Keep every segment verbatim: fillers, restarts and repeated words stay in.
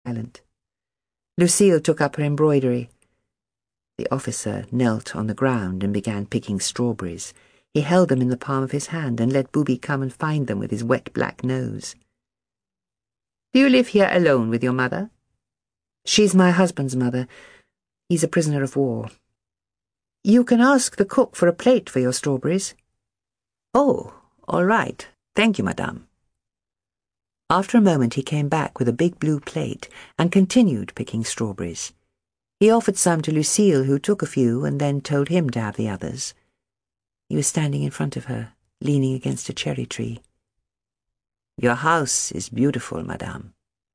silent. Lucille took up her embroidery. The officer knelt on the ground and began picking strawberries. He held them in the palm of his hand and let Booby come and find them with his wet black nose. "Do you live here alone with your mother?" "She's my husband's mother. He's a prisoner of war." "You can ask the cook for a plate for your strawberries." "Oh, all right. Thank you, madame." After a moment he came back with a big blue plate and continued picking strawberries. He offered some to Lucille, who took a few and then told him to have the others. He was standing in front of her, leaning against a cherry tree. "Your house is beautiful, madame."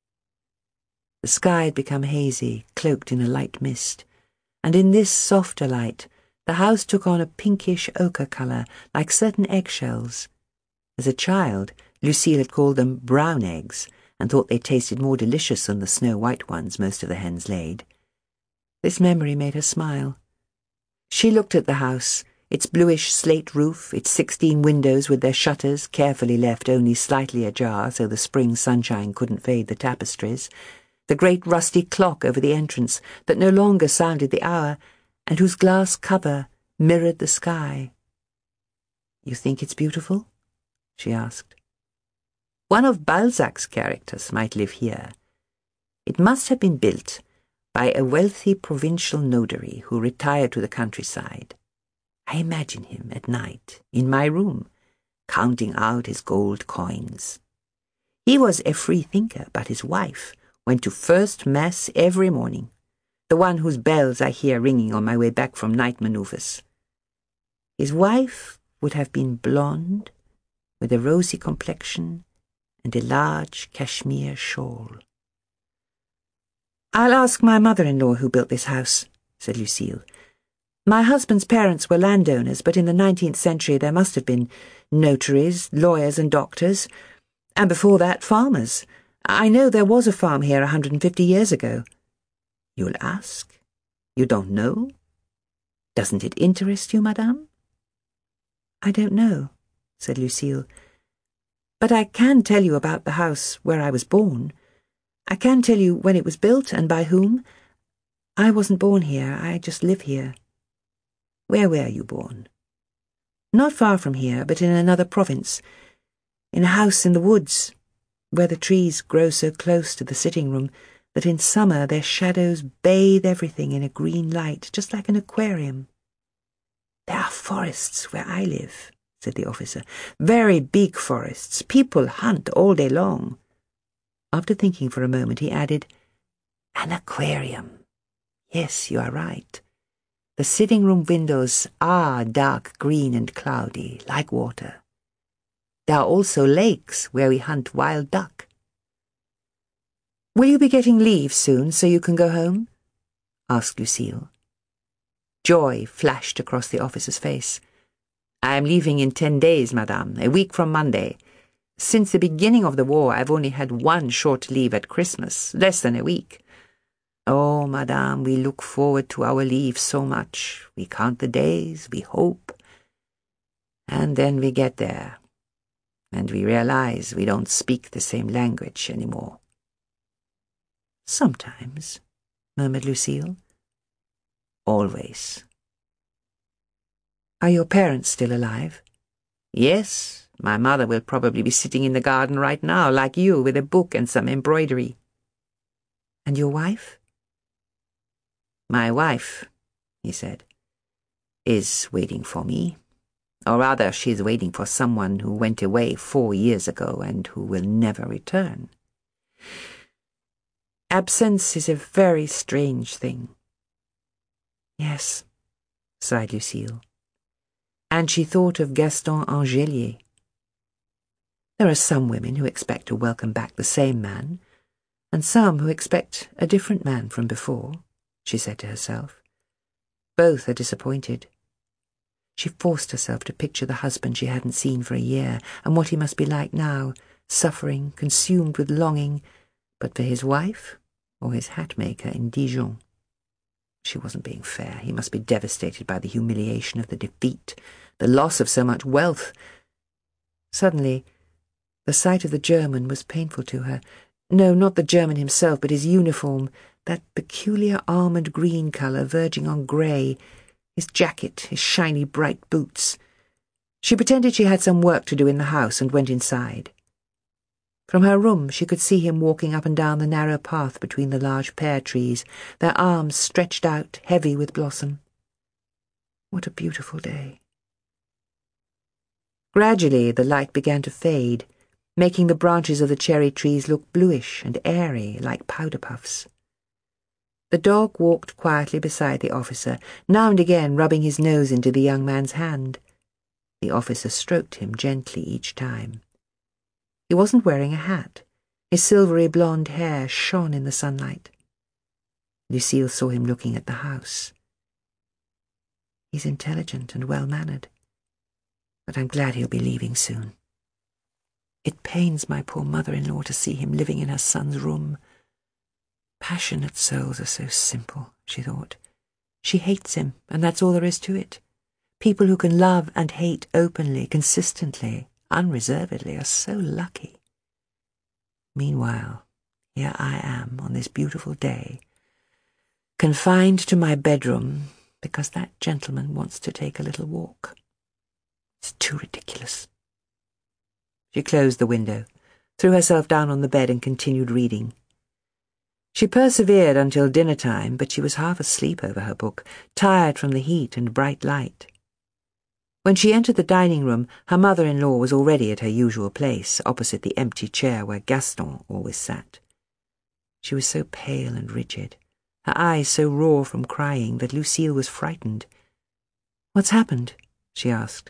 The sky had become hazy, cloaked in a light mist, and in this softer light the house took on a pinkish ochre colour, like certain eggshells. As a child, Lucille had called them brown eggs, and thought they tasted more delicious than the snow-white ones most of the hens laid. This memory made her smile. She looked at the house, its bluish slate roof, its sixteen windows with their shutters carefully left only slightly ajar so the spring sunshine couldn't fade the tapestries, the great rusty clock over the entrance that no longer sounded the hour, and whose glass cover mirrored the sky. "You think it's beautiful?" she asked. "One of Balzac's characters might live here. It must have been built by a wealthy provincial notary who retired to the countryside. I imagine him at night, in my room, counting out his gold coins. He was a free thinker, but his wife went to first mass every morning, the one whose bells I hear ringing on my way back from night manoeuvres. His wife would have been blonde, with a rosy complexion and a large cashmere shawl." "I'll ask my mother-in-law who built this house," said Lucille. "My husband's parents were landowners, but in the nineteenth century there must have been notaries, lawyers and doctors, and before that farmers. I know there was a farm here a hundred and fifty years ago." "You'll ask? You don't know? Doesn't it interest you, madame?" "I don't know," said Lucille. "But I can tell you about the house where I was born. I can tell you when it was built and by whom. I wasn't born here, I just live here." "Where were you born?" "Not far from here, but in another province. In a house in the woods, where the trees grow so close to the sitting room that in summer their shadows bathe everything in a green light, just like an aquarium." "There are forests where I live," said the officer. "Very big forests. People hunt all day long." After thinking for a moment, he added, "An aquarium. Yes, you are right. The sitting-room windows are dark green and cloudy, like water. There are also lakes where we hunt wild duck." "Will you be getting leave soon so you can go home?" asked Lucille. Joy flashed across the officer's face. "I am leaving in ten days, madame, a week from Monday. Since the beginning of the war, I've only had one short leave at Christmas, less than a week. Oh, madame, we look forward to our leave so much. We count the days, we hope. And then we get there, and we realize we don't speak the same language anymore." "Sometimes," murmured Lucille. "Always." "Are your parents still alive?" "Yes. My mother will probably be sitting in the garden right now, like you, with a book and some embroidery." "And your wife?" "My wife," he said, "is waiting for me. Or rather, she is waiting for someone who went away four years ago and who will never return. Absence is a very strange thing." "Yes," sighed Lucille. And she thought of Gaston Angelier. There are some women who expect to welcome back the same man, and some who expect a different man from before, she said to herself. Both are disappointed. She forced herself to picture the husband she hadn't seen for a year, and what he must be like now, suffering, consumed with longing, but for his wife or his hat-maker in Dijon. She wasn't being fair. He must be devastated by the humiliation of the defeat, the loss of so much wealth. Suddenly, the sight of the German was painful to her. No, not the German himself, but his uniform, that peculiar almond green colour verging on grey, his jacket, his shiny bright boots. She pretended she had some work to do in the house and went inside. From her room she could see him walking up and down the narrow path between the large pear trees, their arms stretched out, heavy with blossom. What a beautiful day. Gradually the light began to fade, making the branches of the cherry trees look bluish and airy, like powder puffs. The dog walked quietly beside the officer, now and again rubbing his nose into the young man's hand. The officer stroked him gently each time. He wasn't wearing a hat. His silvery blonde hair shone in the sunlight. Lucille saw him looking at the house. He's intelligent and well-mannered, but I'm glad he'll be leaving soon. It pains my poor mother-in-law to see him living in her son's room. Passionate souls are so simple, she thought. She hates him, and that's all there is to it. People who can love and hate openly, consistently, unreservedly, are so lucky. Meanwhile, here I am on this beautiful day, confined to my bedroom because that gentleman wants to take a little walk. It's too ridiculous. She closed the window, threw herself down on the bed and continued reading. She persevered until dinner time, but she was half asleep over her book, tired from the heat and bright light. When she entered the dining room, her mother-in-law was already at her usual place, opposite the empty chair where Gaston always sat. She was so pale and rigid, her eyes so raw from crying, that Lucille was frightened. "What's happened?" she asked.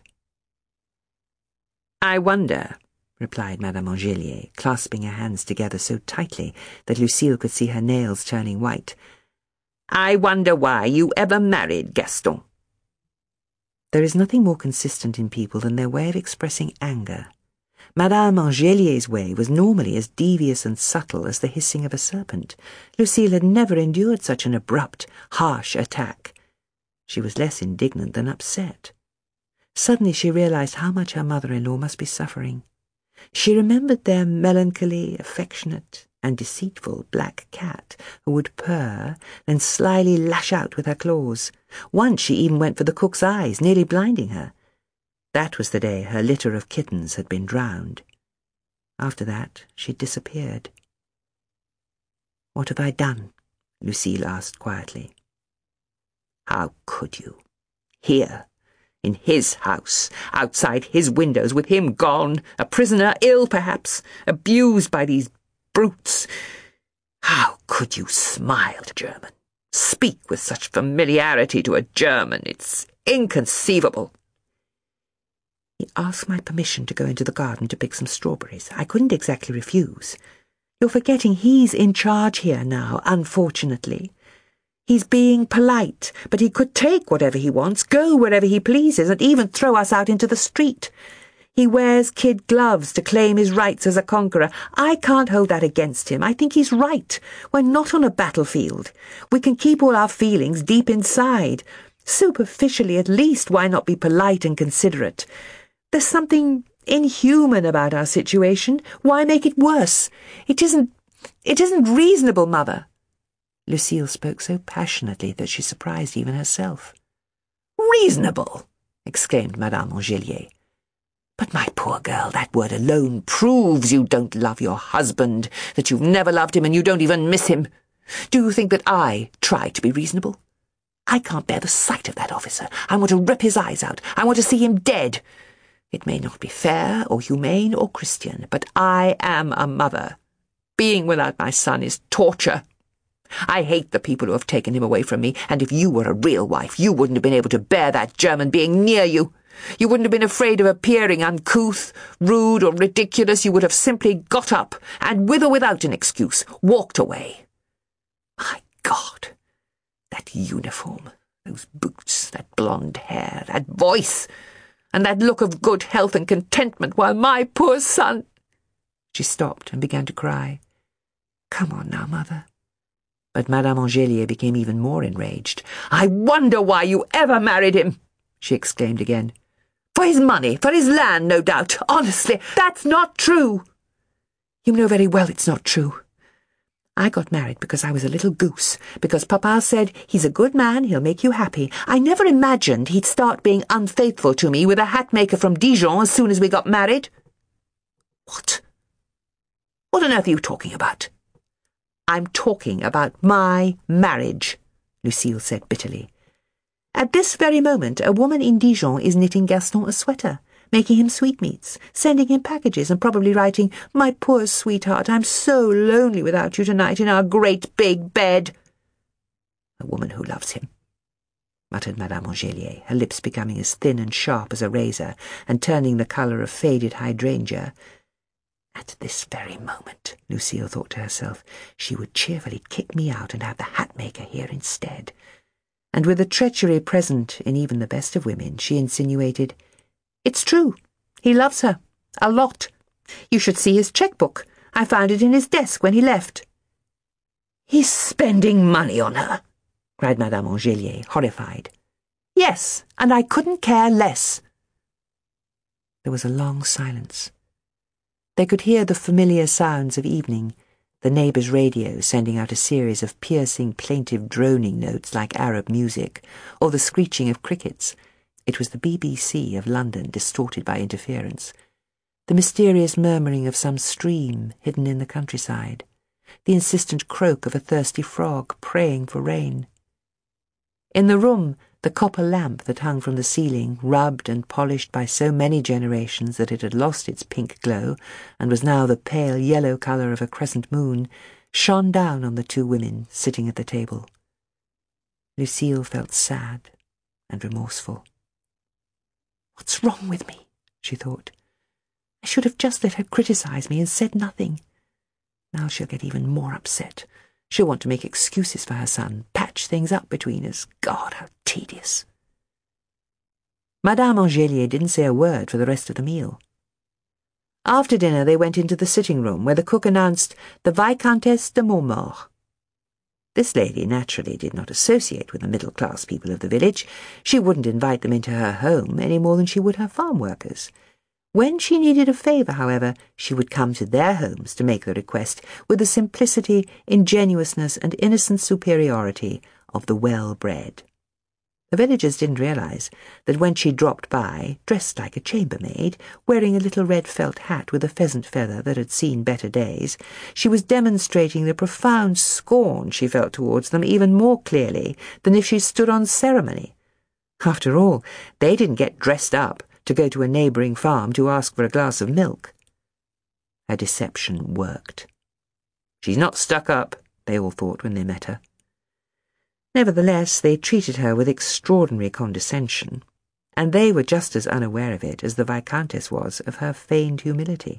"I wonder," replied Madame Angelier, clasping her hands together so tightly that Lucille could see her nails turning white. "I wonder why you ever married Gaston." There is nothing more consistent in people than their way of expressing anger. Madame Angelier's way was normally as devious and subtle as the hissing of a serpent. Lucille had never endured such an abrupt, harsh attack. She was less indignant than upset. Suddenly she realized how much her mother-in-law must be suffering. She remembered their melancholy, affectionate, and deceitful black cat who would purr, then slyly lash out with her claws. Once she even went for the cook's eyes, nearly blinding her. That was the day her litter of kittens had been drowned. After that, she disappeared. "What have I done?" Lucille asked quietly. "How could you? Here, in his house, outside his windows, with him gone, a prisoner, ill perhaps, abused by these brutes. How could you smile, German? Speak with such familiarity to a German. It's inconceivable." "He asked my permission to go into the garden to pick some strawberries. I couldn't exactly refuse. You're forgetting he's in charge here now, unfortunately. He's being polite, but he could take whatever he wants, go wherever he pleases, and even throw us out into the street. He wears kid gloves to claim his rights as a conqueror. I can't hold that against him. I think he's right. We're not on a battlefield. We can keep all our feelings deep inside. Superficially, at least, why not be polite and considerate? There's something inhuman about our situation. Why make it worse? It isn't... it isn't reasonable, Mother." Lucille spoke so passionately that she surprised even herself. "Reasonable!" exclaimed Madame Angelier. "But, my poor girl, that word alone proves you don't love your husband, that you've never loved him and you don't even miss him. Do you think that I try to be reasonable? I can't bear the sight of that officer. I want to rip his eyes out. I want to see him dead. It may not be fair or humane or Christian, but I am a mother. Being without my son is torture. I hate the people who have taken him away from me, and if you were a real wife, you wouldn't have been able to bear that German being near you. You wouldn't have been afraid of appearing uncouth, rude, or ridiculous. You would have simply got up, and with or without an excuse, walked away. My God, that uniform, those boots, that blonde hair, that voice, and that look of good health and contentment, while my poor son—" She stopped and began to cry. "Come on now, Mother." But Madame Angelier became even more enraged. "I wonder why you ever married him," she exclaimed again. "For his money, for his land, no doubt. Honestly, that's not true." "You know very well it's not true," I got married because I was a little goose, because Papa said, he's a good man, he'll make you happy. I never imagined he'd start being unfaithful to me with a hat maker from Dijon as soon as we got married. What? What on earth are you talking about? I'm talking about my marriage, Lucille said bitterly. At this very moment, a woman in Dijon is knitting Gaston a sweater, making him sweetmeats, sending him packages, and probably writing, "My poor sweetheart, I'm so lonely without you tonight in our great big bed." A woman who loves him, muttered Madame Angelier, her lips becoming as thin and sharp as a razor, and turning the colour of faded hydrangea. At this very moment, Lucille thought to herself, she would cheerfully kick me out and have the hat-maker here instead. And with the treachery present in even the best of women, she insinuated, "It's true. He loves her. A lot. You should see his checkbook. I found it in his desk when he left." "He's spending money on her," cried Madame Angelier, horrified. "Yes, and I couldn't care less." There was a long silence. They could hear the familiar sounds of evening, the neighbour's radio sending out a series of piercing, plaintive droning notes like Arab music, or the screeching of crickets. It was the B B C of London distorted by interference, the mysterious murmuring of some stream hidden in the countryside, the insistent croak of a thirsty frog praying for rain. In the room, the copper lamp that hung from the ceiling, rubbed and polished by so many generations that it had lost its pink glow and was now the pale yellow colour of a crescent moon, shone down on the two women sitting at the table. Lucille felt sad and remorseful. "What's wrong with me?" she thought. "I should have just let her criticize me and said nothing. Now she'll get even more upset. She'll want to make excuses for her son, patch things up between us. God, how tedious." Madame Angelier didn't say a word for the rest of the meal. After dinner they went into the sitting-room, where the cook announced the Vicomtesse de Montmort. This lady naturally did not associate with the middle-class people of the village. She wouldn't invite them into her home any more than she would her farm workers. When she needed a favour, however, she would come to their homes to make the request with the simplicity, ingenuousness, and innocent superiority of the well-bred. The villagers didn't realise that when she dropped by, dressed like a chambermaid, wearing a little red felt hat with a pheasant feather that had seen better days, she was demonstrating the profound scorn she felt towards them even more clearly than if she stood on ceremony. After all, they didn't get dressed up to go to a neighbouring farm to ask for a glass of milk. Her deception worked. She's not stuck up, they all thought when they met her. Nevertheless, they treated her with extraordinary condescension, and they were just as unaware of it as the Viscountess was of her feigned humility.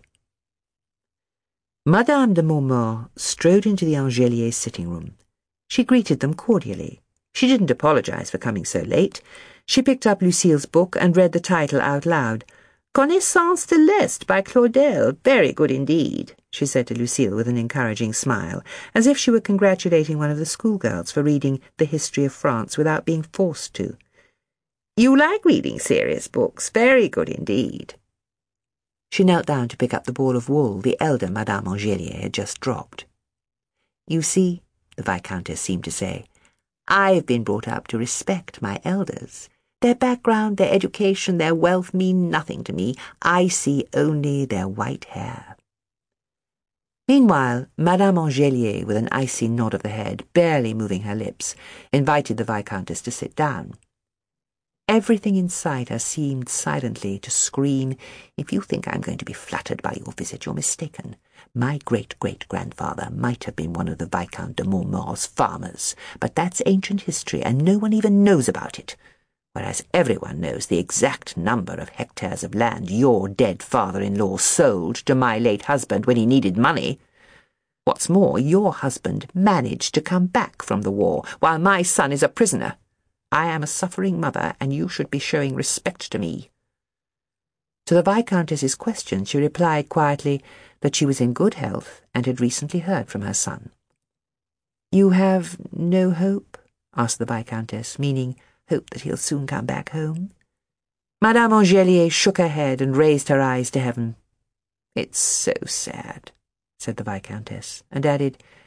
Madame de Montmort strode into the Angeliers' sitting-room. She greeted them cordially. She didn't apologise for coming so late. She picked up Lucille's book and read the title out loud. "Connaissance de l'Est by Claudel. Very good indeed," she said to Lucille with an encouraging smile, as if she were congratulating one of the schoolgirls for reading The History of France without being forced to. "You like reading serious books. Very good indeed." She knelt down to pick up the ball of wool the elder Madame Angelier had just dropped. "You see," the Viscountess seemed to say, "I've been brought up to respect my elders. Their background, their education, their wealth mean nothing to me. I see only their white hair." Meanwhile, Madame Angelier, with an icy nod of the head, barely moving her lips, invited the Viscountess to sit down. Everything inside her seemed silently to scream, "If you think I'm going to be flattered by your visit, you're mistaken. My great-great-grandfather might have been one of the Viscount de Montmort's farmers, but that's ancient history, and no one even knows about it, whereas everyone knows the exact number of hectares of land your dead father-in-law sold to my late husband when he needed money. What's more, your husband managed to come back from the war, while my son is a prisoner. I am a suffering mother, and you should be showing respect to me." To the Viscountess's question she replied quietly that she was in good health and had recently heard from her son. "You have no hope?" asked the Viscountess, meaning hope that he'll soon come back home. Madame Angelier shook her head and raised her eyes to heaven. "It's so sad," said the Viscountess, and added,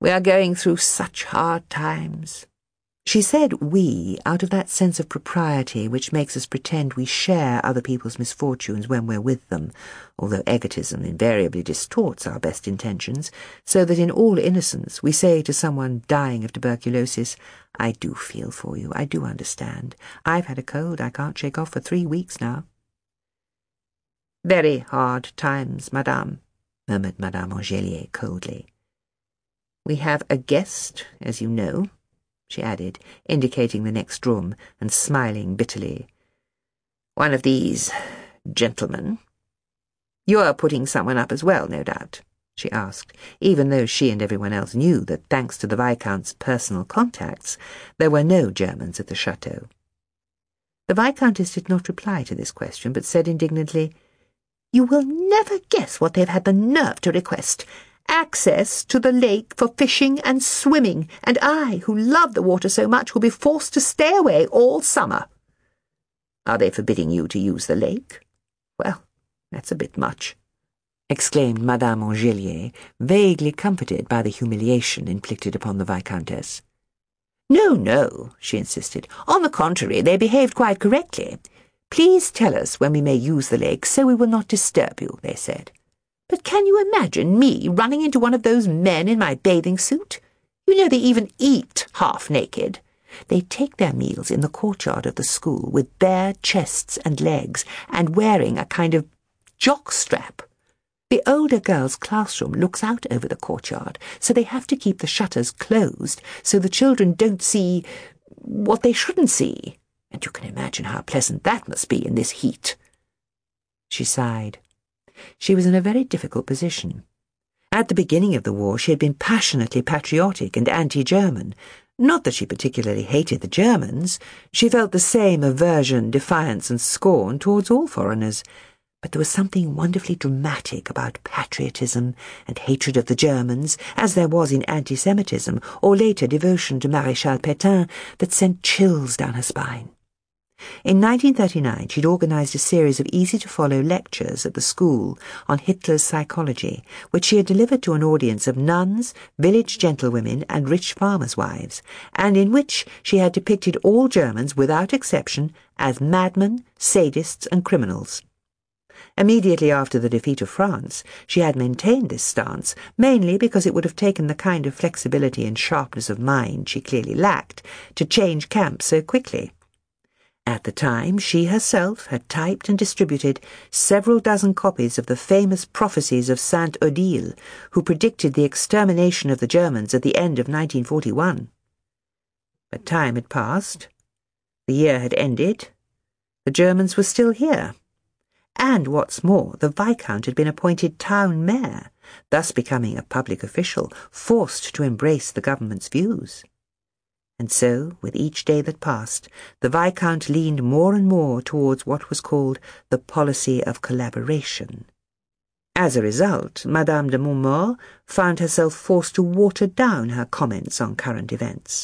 We are going through such hard times." She said "we" out of that sense of propriety which makes us pretend we share other people's misfortunes when we're with them, although egotism invariably distorts our best intentions, so that in all innocence we say to someone dying of tuberculosis, "I do feel for you, I do understand. I've had a cold I can't shake off for three weeks now." "Very hard times, madame," murmured Madame Angelier coldly. "We have a guest, as you know," she added, indicating the next room and smiling bitterly. "One of these gentlemen. You're putting someone up as well, no doubt?" she asked, even though she and everyone else knew that, thanks to the Viscount's personal contacts, there were no Germans at the chateau. The Viscountess did not reply to this question, but said indignantly, "You will never guess what they've had the nerve to request. Access to the lake for fishing and swimming, and I, who love the water so much, will be forced to stay away all summer." "Are they forbidding you to use the lake? Well, that's a bit much," exclaimed Madame Angelier, vaguely comforted by the humiliation inflicted upon the Viscountess. "No, no," she insisted. "On the contrary, they behaved quite correctly. 'Please tell us when we may use the lake, so we will not disturb you,' they said. But can you imagine me running into one of those men in my bathing suit? You know they even eat half naked. They take their meals in the courtyard of the school with bare chests and legs and wearing a kind of jock strap. The older girls' classroom looks out over the courtyard, so they have to keep the shutters closed so the children don't see what they shouldn't see. And you can imagine how pleasant that must be in this heat." She sighed. She was in a very difficult position. At the beginning of the war she had been passionately patriotic and anti-German. Not that she particularly hated the Germans. She felt the same aversion, defiance and scorn towards all foreigners. But there was something wonderfully dramatic about patriotism and hatred of the Germans, as there was in anti-Semitism or later devotion to Maréchal Pétain, that sent chills down her spine. In nineteen thirty-nine she'd organised a series of easy-to-follow lectures at the school on Hitler's psychology, which she had delivered to an audience of nuns, village gentlewomen and rich farmers' wives, and in which she had depicted all Germans, without exception, as madmen, sadists and criminals. Immediately after the defeat of France, she had maintained this stance, mainly because it would have taken the kind of flexibility and sharpness of mind she clearly lacked to change camp so quickly. At the time, she herself had typed and distributed several dozen copies of the famous prophecies of Saint Odile, who predicted the extermination of the Germans at the end of nineteen forty-one. But time had passed. The year had ended. The Germans were still here. And, what's more, the Viscount had been appointed town mayor, thus becoming a public official, forced to embrace the government's views. And so, with each day that passed, the Viscount leaned more and more towards what was called the policy of collaboration. As a result, Madame de Montmort found herself forced to water down her comments on current events.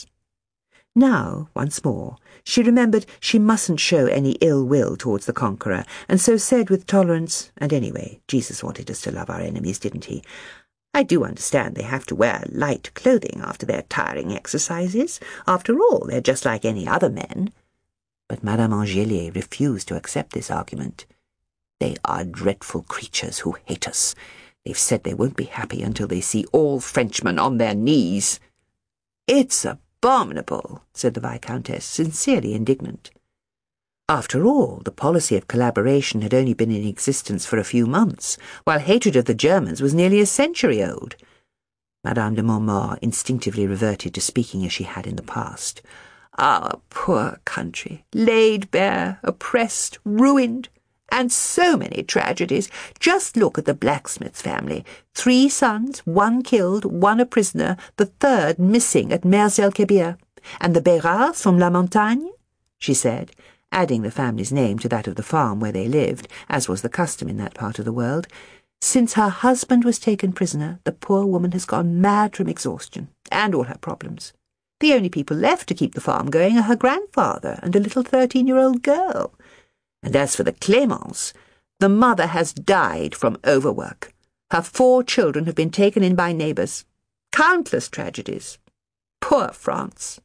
Now, once more, she remembered she mustn't show any ill will towards the conqueror, and so said with tolerance, and anyway, Jesus wanted us to love our enemies, didn't he? "I do understand they have to wear light clothing after their tiring exercises. After all, they're just like any other men." But Madame Angelier refused to accept this argument. "They are dreadful creatures who hate us. They've said they won't be happy until they see all Frenchmen on their knees." "It's abominable," said the Viscountess, sincerely indignant. After all, the policy of collaboration had only been in existence for a few months, while hatred of the Germans was nearly a century old. Madame de Montmort instinctively reverted to speaking as she had in the past. "Our poor country, laid bare, oppressed, ruined, and so many tragedies. Just look at the blacksmith's family. Three sons, one killed, one a prisoner, the third missing at Mers-el-Kébir. And the Bérards from La Montagne," she said, adding the family's name to that of the farm where they lived, as was the custom in that part of the world. "Since her husband was taken prisoner, the poor woman has gone mad from exhaustion, and all her problems. The only people left to keep the farm going are her grandfather and a little thirteen-year-old girl. And as for the Clémence, the mother has died from overwork. Her four children have been taken in by neighbours. Countless tragedies. Poor France.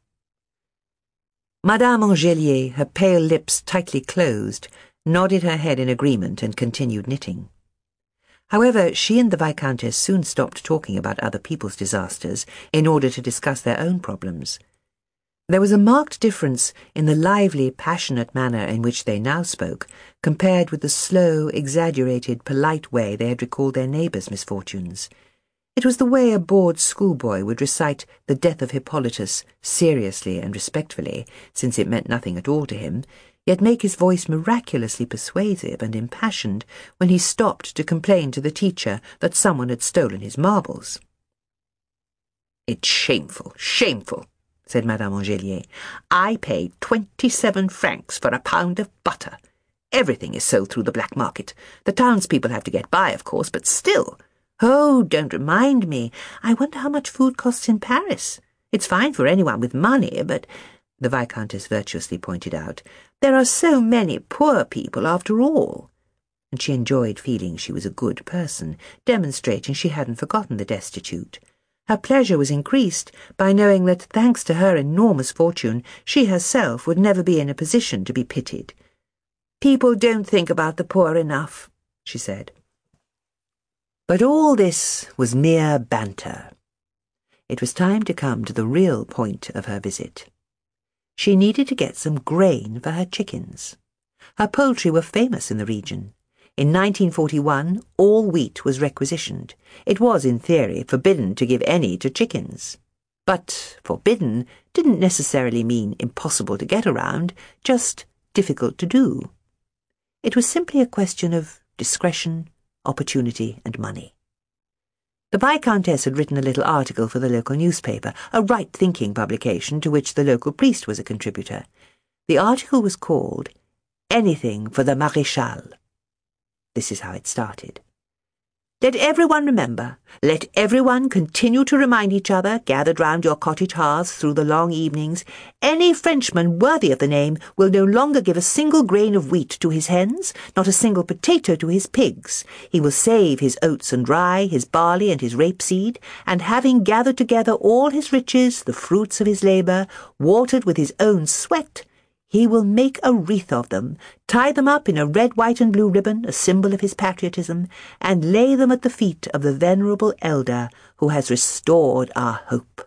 Madame Angelier, her pale lips tightly closed, nodded her head in agreement and continued knitting. However, she and the Viscountess soon stopped talking about other people's disasters in order to discuss their own problems. There was a marked difference in the lively, passionate manner in which they now spoke, compared with the slow, exaggerated, polite way they had recalled their neighbours' misfortunes. It was the way a bored schoolboy would recite the death of Hippolytus seriously and respectfully, since it meant nothing at all to him, yet make his voice miraculously persuasive and impassioned when he stopped to complain to the teacher that someone had stolen his marbles. "It's shameful, shameful," said Madame Angelier. "I paid twenty-seven francs for a pound of butter. Everything is sold through the black market. The townspeople have to get by, of course, but still. Oh, don't remind me. I wonder how much food costs in Paris. It's fine for anyone with money, but," the Viscountess virtuously pointed out, "there are so many poor people after all." And she enjoyed feeling she was a good person, demonstrating she hadn't forgotten the destitute. Her pleasure was increased by knowing that, thanks to her enormous fortune, she herself would never be in a position to be pitied. "People don't think about the poor enough," she said. But all this was mere banter. It was time to come to the real point of her visit. She needed to get some grain for her chickens. Her poultry were famous in the region. In nineteen forty-one, all wheat was requisitioned. It was, in theory, forbidden to give any to chickens. But forbidden didn't necessarily mean impossible to get around, just difficult to do. It was simply a question of discretion, opportunity, and money. The Viscountess had written a little article for the local newspaper, a right-thinking publication to which the local priest was a contributor. The article was called "Anything for the Maréchal." This is how it started. "Let everyone remember, let everyone continue to remind each other, gathered round your cottage hearths through the long evenings, any Frenchman worthy of the name will no longer give a single grain of wheat to his hens, not a single potato to his pigs. He will save his oats and rye, his barley and his rapeseed, and having gathered together all his riches, the fruits of his labour, watered with his own sweat, he will make a wreath of them, tie them up in a red, white, and blue ribbon, a symbol of his patriotism, and lay them at the feet of the venerable elder who has restored our hope."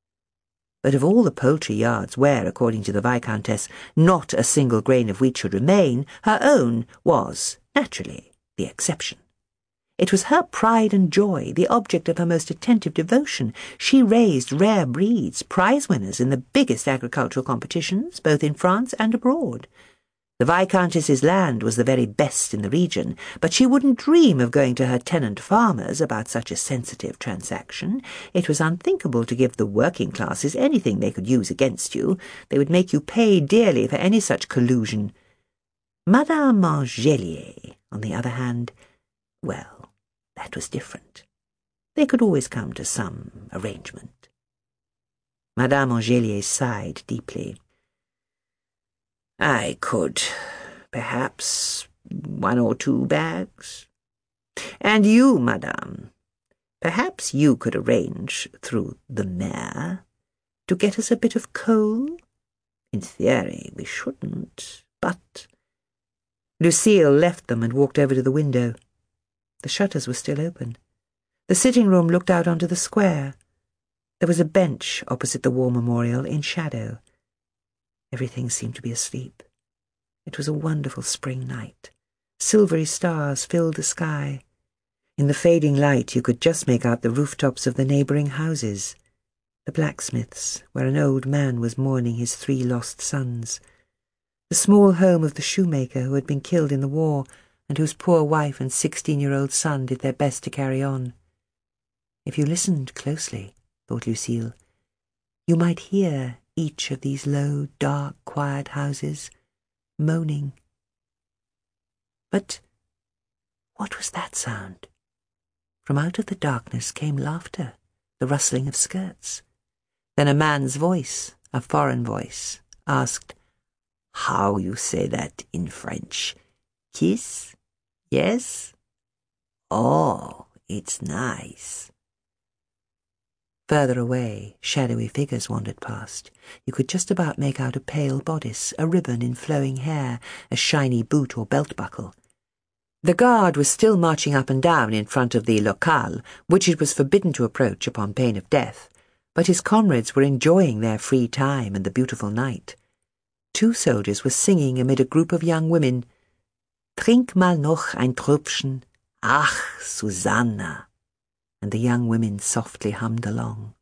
But of all the poultry yards where, according to the Viscountess, not a single grain of wheat should remain, her own was, naturally, the exception. It was her pride and joy, the object of her most attentive devotion. She raised rare breeds, prize winners in the biggest agricultural competitions, both in France and abroad. The Viscountess's land was the very best in the region, but she wouldn't dream of going to her tenant farmers about such a sensitive transaction. It was unthinkable to give the working classes anything they could use against you. They would make you pay dearly for any such collusion. Madame Angelier, on the other hand, well, that was different. They could always come to some arrangement. Madame Angelier sighed deeply. "I could, perhaps, one or two bags. And you, madame, perhaps you could arrange, through the mayor, to get us a bit of coal? In theory, we shouldn't, but—" Lucille left them and walked over to the window. The shutters were still open. The sitting-room looked out onto the square. There was a bench opposite the war memorial in shadow. Everything seemed to be asleep. It was a wonderful spring night. Silvery stars filled the sky. In the fading light you could just make out the rooftops of the neighbouring houses, the blacksmith's, where an old man was mourning his three lost sons, the small home of the shoemaker who had been killed in the war, and whose poor wife and sixteen-year-old son did their best to carry on. If you listened closely, thought Lucille, you might hear each of these low, dark, quiet houses moaning. But what was that sound? From out of the darkness came laughter, the rustling of skirts. Then a man's voice, a foreign voice, asked, "How you say that in French? Kiss? Yes? Oh, it's nice." Further away, shadowy figures wandered past. You could just about make out a pale bodice, a ribbon in flowing hair, a shiny boot or belt buckle. The guard was still marching up and down in front of the locale, which it was forbidden to approach upon pain of death, but his comrades were enjoying their free time and the beautiful night. Two soldiers were singing amid a group of young women, "Trink mal noch ein Tröpfchen, ach, Susanna," and the young women softly hummed along.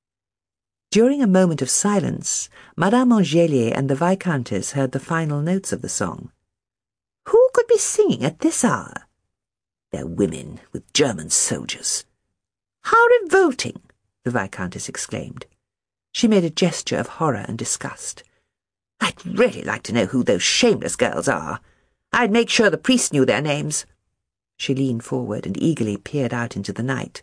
During a moment of silence, Madame Angelier and the Viscountess heard the final notes of the song. Who could be singing at this hour? They're women with German soldiers. How revolting! The Viscountess exclaimed. She made a gesture of horror and disgust. I'd really like to know who those shameless girls are. I'd make sure the priest knew their names. She leaned forward and eagerly peered out into the night.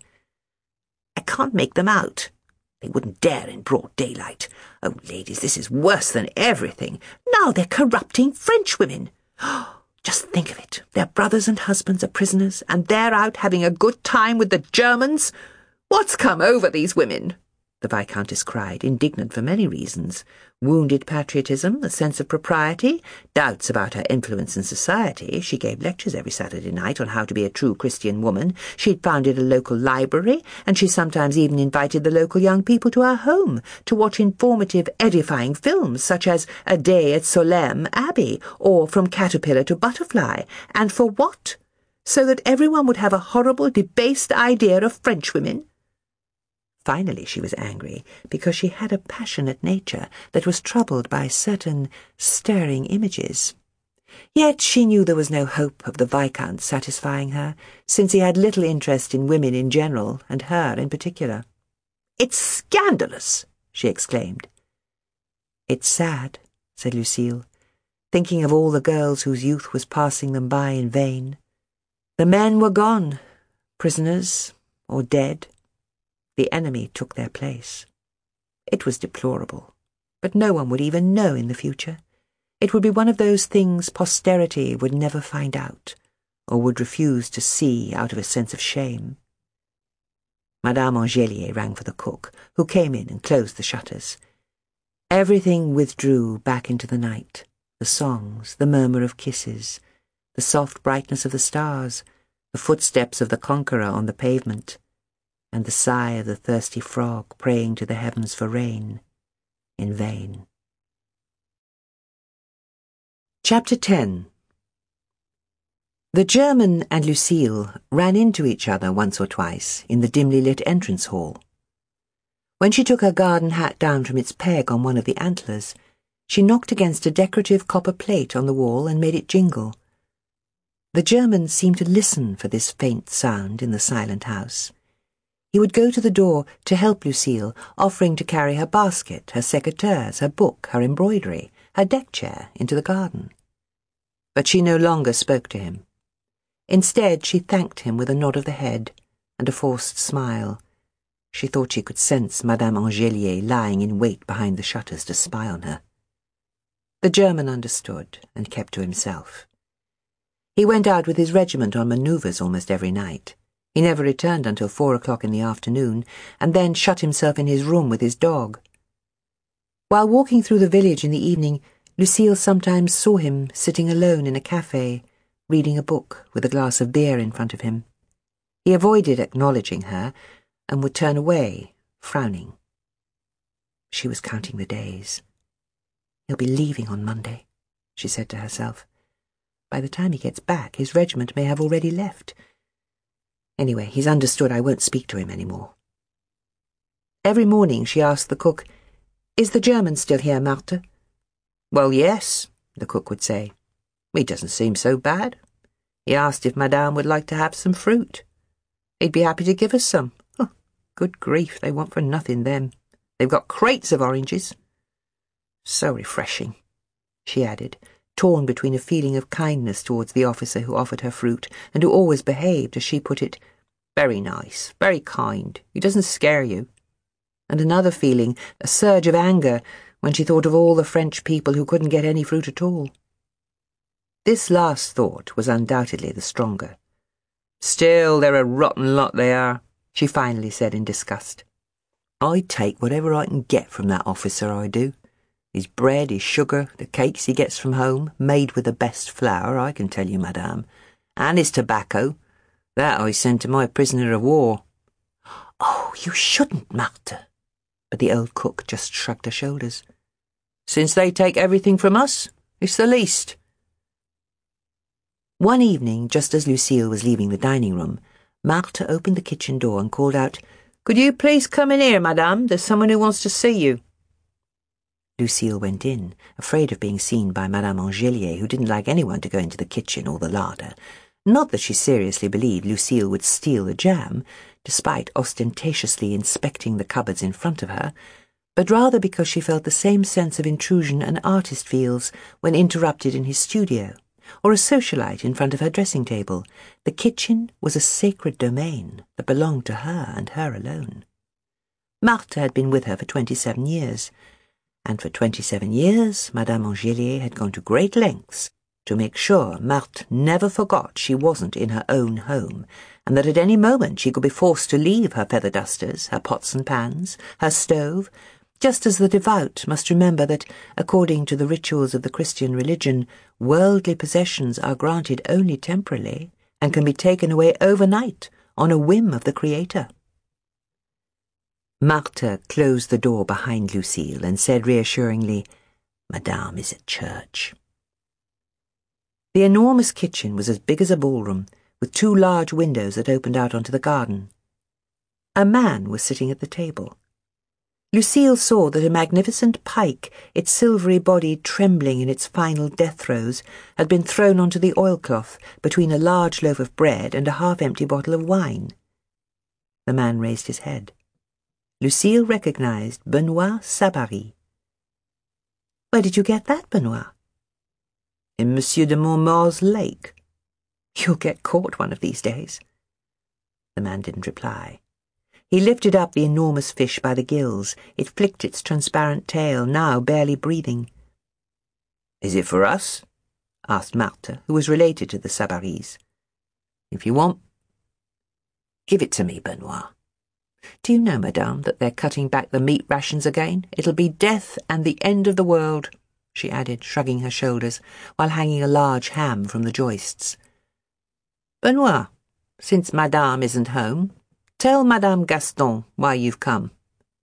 I can't make them out. They wouldn't dare in broad daylight. Oh, ladies, this is worse than everything. Now they're corrupting Frenchwomen. Just think of it. Their brothers and husbands are prisoners, and they're out having a good time with the Germans. What's come over these women? The Viscountess cried, indignant for many reasons. Wounded patriotism, a sense of propriety, doubts about her influence in society. She gave lectures every Saturday night on how to be a true Christian woman. She'd founded a local library, and she sometimes even invited the local young people to her home to watch informative, edifying films such as A Day at Solesmes Abbey or From Caterpillar to Butterfly. And for what? So that everyone would have a horrible, debased idea of Frenchwomen? Finally she was angry, because she had a passionate nature that was troubled by certain stirring images. Yet she knew there was no hope of the Viscount satisfying her, since he had little interest in women in general, and her in particular. "It's scandalous!" she exclaimed. "It's sad," said Lucille, thinking of all the girls whose youth was passing them by in vain. The men were gone, prisoners or dead. The enemy took their place. It was deplorable, but no one would even know in the future. It would be one of those things posterity would never find out, or would refuse to see out of a sense of shame. Madame Angelier rang for the cook, who came in and closed the shutters. Everything withdrew back into the night, the songs, the murmur of kisses, the soft brightness of the stars, the footsteps of the conqueror on the pavement, and the sigh of the thirsty frog praying to the heavens for rain, in vain. Chapter ten. The German and Lucille ran into each other once or twice in the dimly lit entrance hall. When she took her garden hat down from its peg on one of the antlers, she knocked against a decorative copper plate on the wall and made it jingle. The German seemed to listen for this faint sound in the silent house. He would go to the door to help Lucille, offering to carry her basket, her secateurs, her book, her embroidery, her deck chair into the garden. But she no longer spoke to him. Instead, she thanked him with a nod of the head and a forced smile. She thought she could sense Madame Angelier lying in wait behind the shutters to spy on her. The German understood and kept to himself. He went out with his regiment on manoeuvres almost every night. He never returned until four o'clock in the afternoon, and then shut himself in his room with his dog. While walking through the village in the evening, Lucille sometimes saw him sitting alone in a cafe, reading a book with a glass of beer in front of him. He avoided acknowledging her, and would turn away, frowning. She was counting the days. He'll be leaving on Monday, she said to herself. By the time he gets back, his regiment may have already left. Anyway, he's understood I won't speak to him any more. Every morning she asked the cook, "Is the German still here, Marthe?" "Well, yes," the cook would say. "He doesn't seem so bad. He asked if Madame would like to have some fruit. He'd be happy to give us some. Oh, good grief, they want for nothing, them. They've got crates of oranges. So refreshing," she added, torn between a feeling of kindness towards the officer who offered her fruit, and who always behaved, as she put it, very nice, very kind. He doesn't scare you. And another feeling, a surge of anger, when she thought of all the French people who couldn't get any fruit at all. This last thought was undoubtedly the stronger. "Still, they're a rotten lot, they are," she finally said in disgust. I take whatever I can get from that officer, I do. His bread, his sugar, the cakes he gets from home, made with the best flour, I can tell you, madame, and his tobacco. That I send to my prisoner of war. Oh, you shouldn't, Marthe. But the old cook just shrugged her shoulders. Since they take everything from us, it's the least. One evening, just as Lucille was leaving the dining room, Marthe opened the kitchen door and called out, "Could you please come in here, madame? There's someone who wants to see you." Lucille went in, afraid of being seen by Madame Angelier, who didn't like anyone to go into the kitchen or the larder. Not that she seriously believed Lucille would steal the jam, despite ostentatiously inspecting the cupboards in front of her, but rather because she felt the same sense of intrusion an artist feels when interrupted in his studio, or a socialite in front of her dressing table. The kitchen was a sacred domain that belonged to her and her alone. Marthe had been with her for twenty-seven years, and for twenty-seven years Madame Angelier had gone to great lengths to make sure Marthe never forgot she wasn't in her own home, and that at any moment she could be forced to leave her feather dusters, her pots and pans, her stove, just as the devout must remember that, according to the rituals of the Christian religion, worldly possessions are granted only temporarily and can be taken away overnight on a whim of the Creator. Marthe closed the door behind Lucille and said reassuringly, "Madame is at church." The enormous kitchen was as big as a ballroom, with two large windows that opened out onto the garden. A man was sitting at the table. Lucille saw that a magnificent pike, its silvery body trembling in its final death throes, had been thrown onto the oilcloth between a large loaf of bread and a half-empty bottle of wine. The man raised his head. Lucille recognized Benoit Sabary. "Where did you get that, Benoit?" "In Monsieur de Montmart's lake." "You'll get caught one of these days." The man didn't reply. He lifted up the enormous fish by the gills. It flicked its transparent tail, now barely breathing. "Is it for us?" asked Marthe, who was related to the Sabarys. "If you want. Give it to me, Benoit. Do you know, madame, that they're cutting back the meat rations again? It'll be death and the end of the world," she added, shrugging her shoulders, while hanging a large ham from the joists. "Benoit, since madame isn't home, tell Madame Gaston why you've come."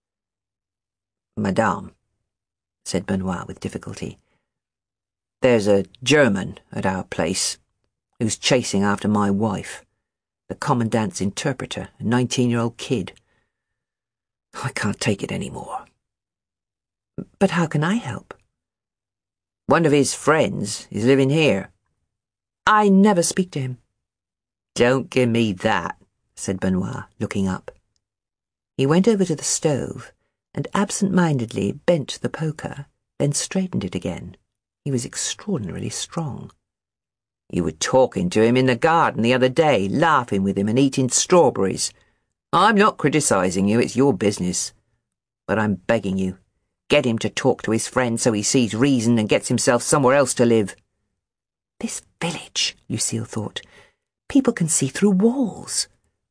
"Madame," said Benoit with difficulty, "there's a German at our place who's chasing after my wife, the commandant's interpreter, a nineteen-year-old kid. I can't take it any more." "But how can I help?" "One of his friends is living here." "I never speak to him." "Don't give me that," said Benoit, looking up. He went over to the stove and absent-mindedly bent the poker, then straightened it again. He was extraordinarily strong. "You were talking to him in the garden the other day, laughing with him and eating strawberries. I'm not criticising you, it's your business. But I'm begging you, get him to talk to his friend so he sees reason and gets himself somewhere else to live." This village, Lucille thought. People can see through walls.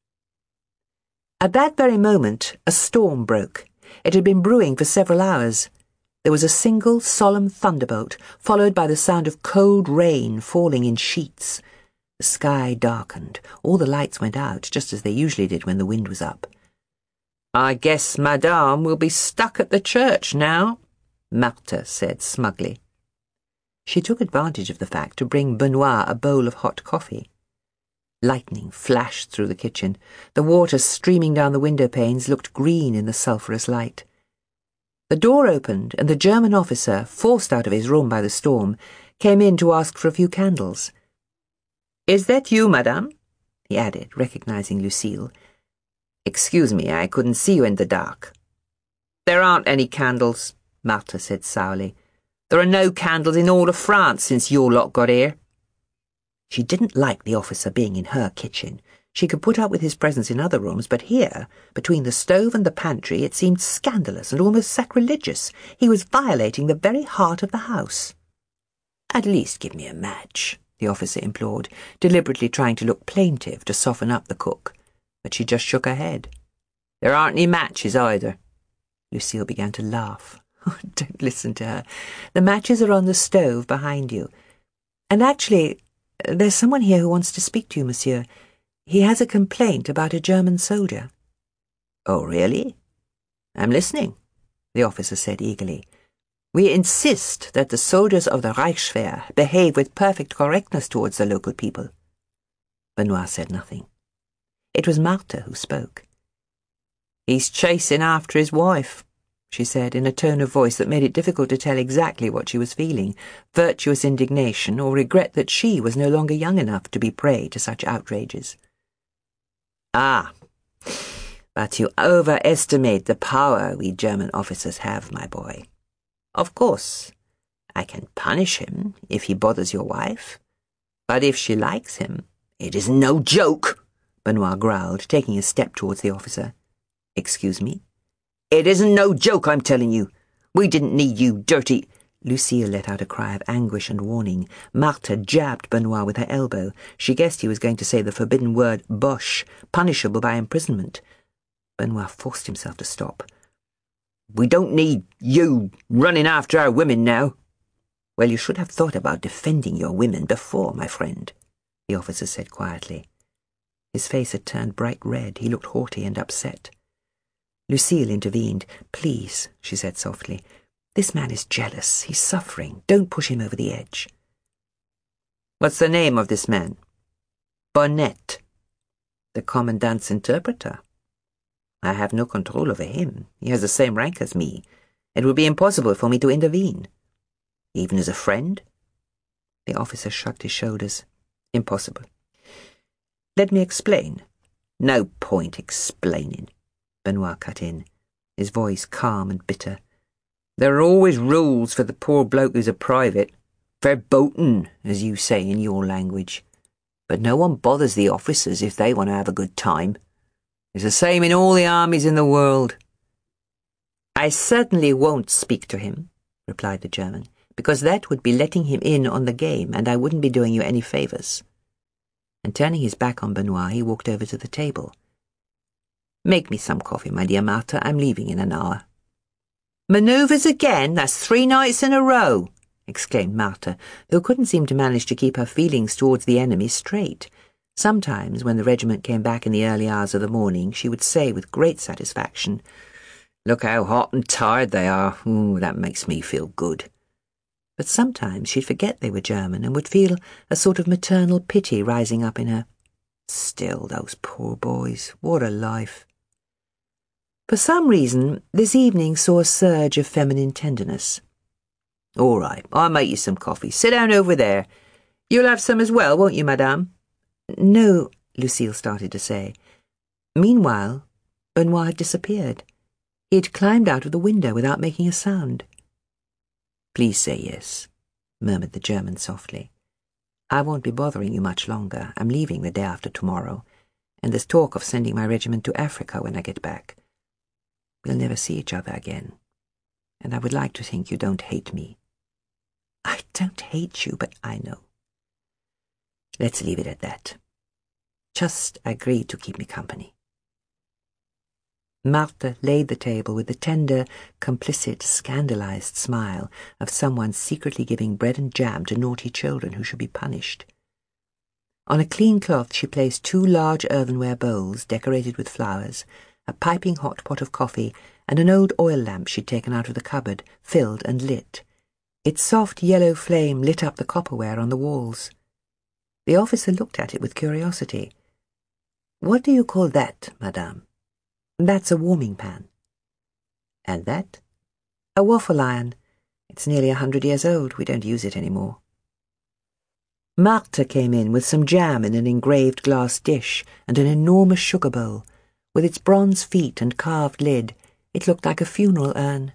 At that very moment, a storm broke. It had been brewing for several hours. There was a single solemn thunderbolt, followed by the sound of cold rain falling in sheets. The sky darkened. All the lights went out, just as they usually did when the wind was up. "I guess Madame will be stuck at the church now," Marthe said smugly. She took advantage of the fact to bring Benoit a bowl of hot coffee. Lightning flashed through the kitchen. The water streaming down the window panes looked green in the sulphurous light. The door opened, and the German officer, forced out of his room by the storm, came in to ask for a few candles. "Is that you, madame?" he added, recognizing Lucille. "Excuse me, I couldn't see you in the dark." "There aren't any candles," Marthe said sourly. "There are no candles in all of France since your lot got here." She didn't like the officer being in her kitchen. She could put up with his presence in other rooms, but here, between the stove and the pantry, it seemed scandalous and almost sacrilegious. He was violating the very heart of the house. "At least give me a match," the officer implored, deliberately trying to look plaintive to soften up the cook, but she just shook her head. "There aren't any matches either. Lucille began to laugh. Oh, don't listen to her. The matches are on the stove behind you. And actually, there's someone here who wants to speak to you, monsieur. He has a complaint about a German soldier. Oh, really? I'm listening, the officer said eagerly. We insist that the soldiers of the Reichswehr behave with perfect correctness towards the local people. Benoit said nothing. It was Marthe who spoke. He's chasing after his wife, she said in a tone of voice that made it difficult to tell exactly what she was feeling, virtuous indignation or regret that she was no longer young enough to be prey to such outrages. Ah, but you overestimate the power we German officers have, my boy. Of course, I can punish him if he bothers your wife, but if she likes him, it is no joke, Benoit growled, taking a step towards the officer. Excuse me? It isn't no joke, I'm telling you. We didn't need you dirty... Lucille let out a cry of anguish and warning. Marthe jabbed Benoit with her elbow. She guessed he was going to say the forbidden word Boche, punishable by imprisonment. Benoit forced himself to stop. We don't need you running after our women now. Well, you should have thought about defending your women before, my friend, the officer said quietly. His face had turned bright red. He looked haughty and upset. Lucille intervened. Please, she said softly. This man is jealous. He's suffering. Don't push him over the edge. What's the name of this man? Bonnet. The commandant's interpreter. I have no control over him. He has the same rank as me. It would be impossible for me to intervene. Even as a friend? The officer shrugged his shoulders. Impossible. Let me explain. No point explaining, Benoit cut in, his voice calm and bitter. There are always rules for the poor bloke who's a private. Verboten, as you say in your language. But no one bothers the officers if they want to have a good time. It's the same in all the armies in the world. I certainly won't speak to him, replied the German, because that would be letting him in on the game, and I wouldn't be doing you any favours. And turning his back on Benoit, he walked over to the table. Make me some coffee, my dear Marthe. I'm leaving in an hour. Manoeuvres again? That's three nights in a row, exclaimed Marthe, who couldn't seem to manage to keep her feelings towards the enemy straight. Sometimes, when the regiment came back in the early hours of the morning, she would say with great satisfaction, Look how hot and tired they are. Ooh, that makes me feel good. But sometimes she'd forget they were German and would feel a sort of maternal pity rising up in her. Still, those poor boys, what a life. For some reason, this evening saw a surge of feminine tenderness. All right, I'll make you some coffee. Sit down over there. You'll have some as well, won't you, madame? No, Lucille started to say. Meanwhile, Benoit had disappeared. He had climbed out of the window without making a sound. Please say yes, murmured the German softly. I won't be bothering you much longer. I'm leaving the day after tomorrow, and there's talk of sending my regiment to Africa when I get back. We'll never see each other again, and I would like to think you don't hate me. I don't hate you, but I know. Let's leave it at that. Just agree to keep me company. Marthe laid the table with the tender, complicit, scandalized smile of someone secretly giving bread and jam to naughty children who should be punished. On a clean cloth she placed two large earthenware bowls decorated with flowers, a piping hot pot of coffee, and an old oil lamp she'd taken out of the cupboard, filled and lit. Its soft yellow flame lit up the copperware on the walls. The officer looked at it with curiosity. What do you call that, madame? That's a warming pan. And that? A waffle iron. It's nearly a hundred years old. We don't use it any more. Marthe came in with some jam in an engraved glass dish and an enormous sugar bowl. With its bronze feet and carved lid, it looked like a funeral urn.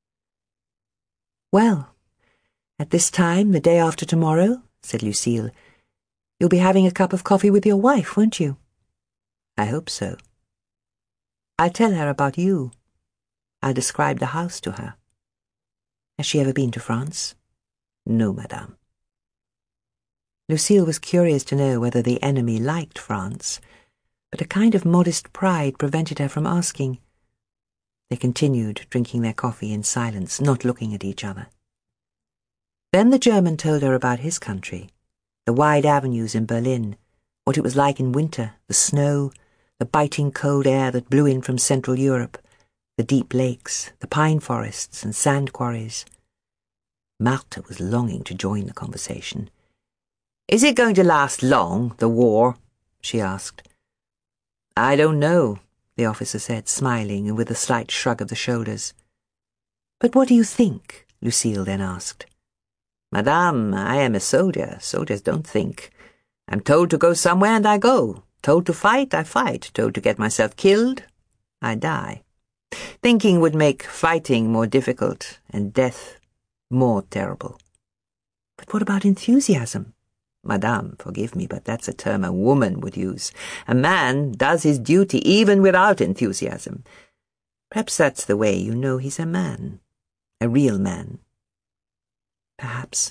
Well, at this time, the day after tomorrow, said Lucille, you'll be having a cup of coffee with your wife, won't you? I hope so. I'll tell her about you. I'll describe the house to her. Has she ever been to France? No, madame. Lucille was curious to know whether the enemy liked France, but a kind of modest pride prevented her from asking. They continued drinking their coffee in silence, not looking at each other. Then the German told her about his country, the wide avenues in Berlin, what it was like in winter, the snow, the biting cold air that blew in from Central Europe, the deep lakes, the pine forests and sand quarries. Martha was longing to join the conversation. "Is it going to last long, the war?" she asked. "I don't know," the officer said, smiling and with a slight shrug of the shoulders. "But what do you think?" Lucille then asked. "Madame, I am a soldier. Soldiers don't think. I'm told to go somewhere and I go. Told to fight, I fight. Told to get myself killed, I die. Thinking would make fighting more difficult and death more terrible." "But what about enthusiasm?" "Madame, forgive me, but that's a term a woman would use. A man does his duty even without enthusiasm. Perhaps that's the way you know he's a man. A real man." Perhaps.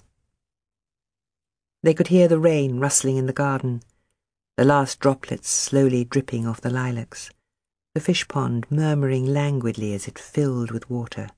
They could hear the rain rustling in the garden, the last droplets slowly dripping off the lilacs, the fish pond murmuring languidly as it filled with water.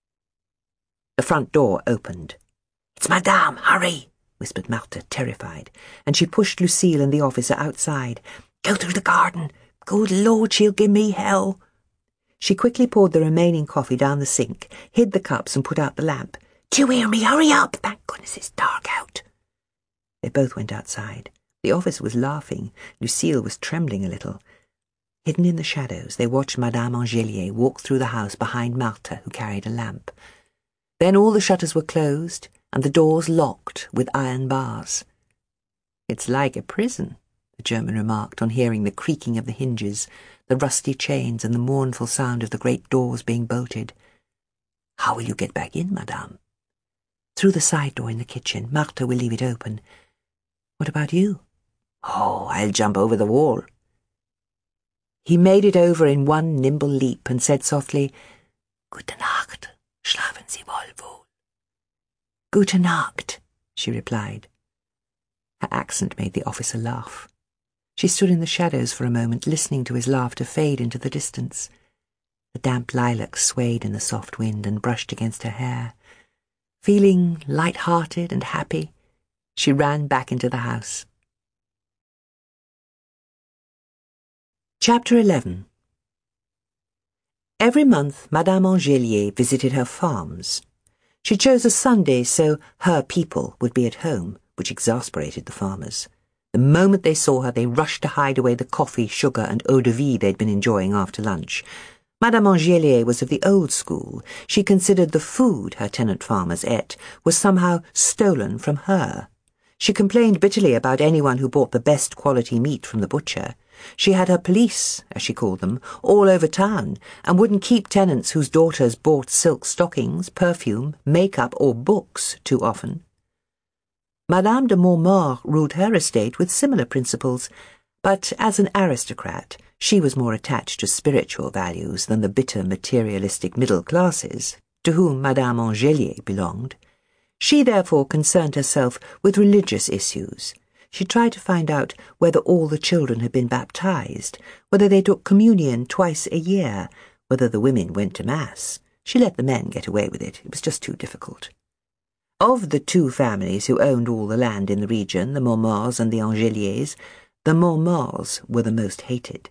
The front door opened. "It's Madame, hurry!" whispered Martha, terrified, and she pushed Lucille and the officer outside. "Go through the garden. Good Lord, she'll give me hell." She quickly poured the remaining coffee down the sink, hid the cups and put out the lamp. "Do you hear me? Hurry up! Thank goodness it's dark out." They both went outside. The officer was laughing. Lucille was trembling a little. Hidden in the shadows, they watched Madame Angelier walk through the house behind Martha, who carried a lamp. Then all the shutters were closed and the doors locked with iron bars. "It's like a prison," the German remarked on hearing the creaking of the hinges, the rusty chains and the mournful sound of the great doors being bolted. "How will you get back in, Madame?" "Through the side door in the kitchen. Martha will leave it open." "What about you?" "Oh, I'll jump over the wall." He made it over in one nimble leap and said softly, "Gute Nacht, schlafen Sie wohl." "Gute Nacht," she replied. Her accent made the officer laugh. She stood in the shadows for a moment, listening to his laughter fade into the distance. The damp lilacs swayed in the soft wind and brushed against her hair. Feeling light-hearted and happy, she ran back into the house. Chapter eleven. Every month Madame Angelier visited her farms. She chose a Sunday so her people would be at home, which exasperated the farmers. The moment they saw her, they rushed to hide away the coffee, sugar, and eau-de-vie they'd been enjoying after lunch. Madame Angelier was of the old school. She considered the food her tenant farmers ate was somehow stolen from her. She complained bitterly about anyone who bought the best quality meat from the butcher. She had her police, as she called them, all over town, and wouldn't keep tenants whose daughters bought silk stockings, perfume, makeup, or books too often. Madame de Montmaur ruled her estate with similar principles, but as an aristocrat, she was more attached to spiritual values than the bitter materialistic middle classes, to whom Madame Angelier belonged. She therefore concerned herself with religious issues. She tried to find out whether all the children had been baptized, whether they took communion twice a year, whether the women went to Mass. She let the men get away with it. It was just too difficult. Of the two families who owned all the land in the region, the Montmaurs and the Angeliers, the Montmaurs were the most hated.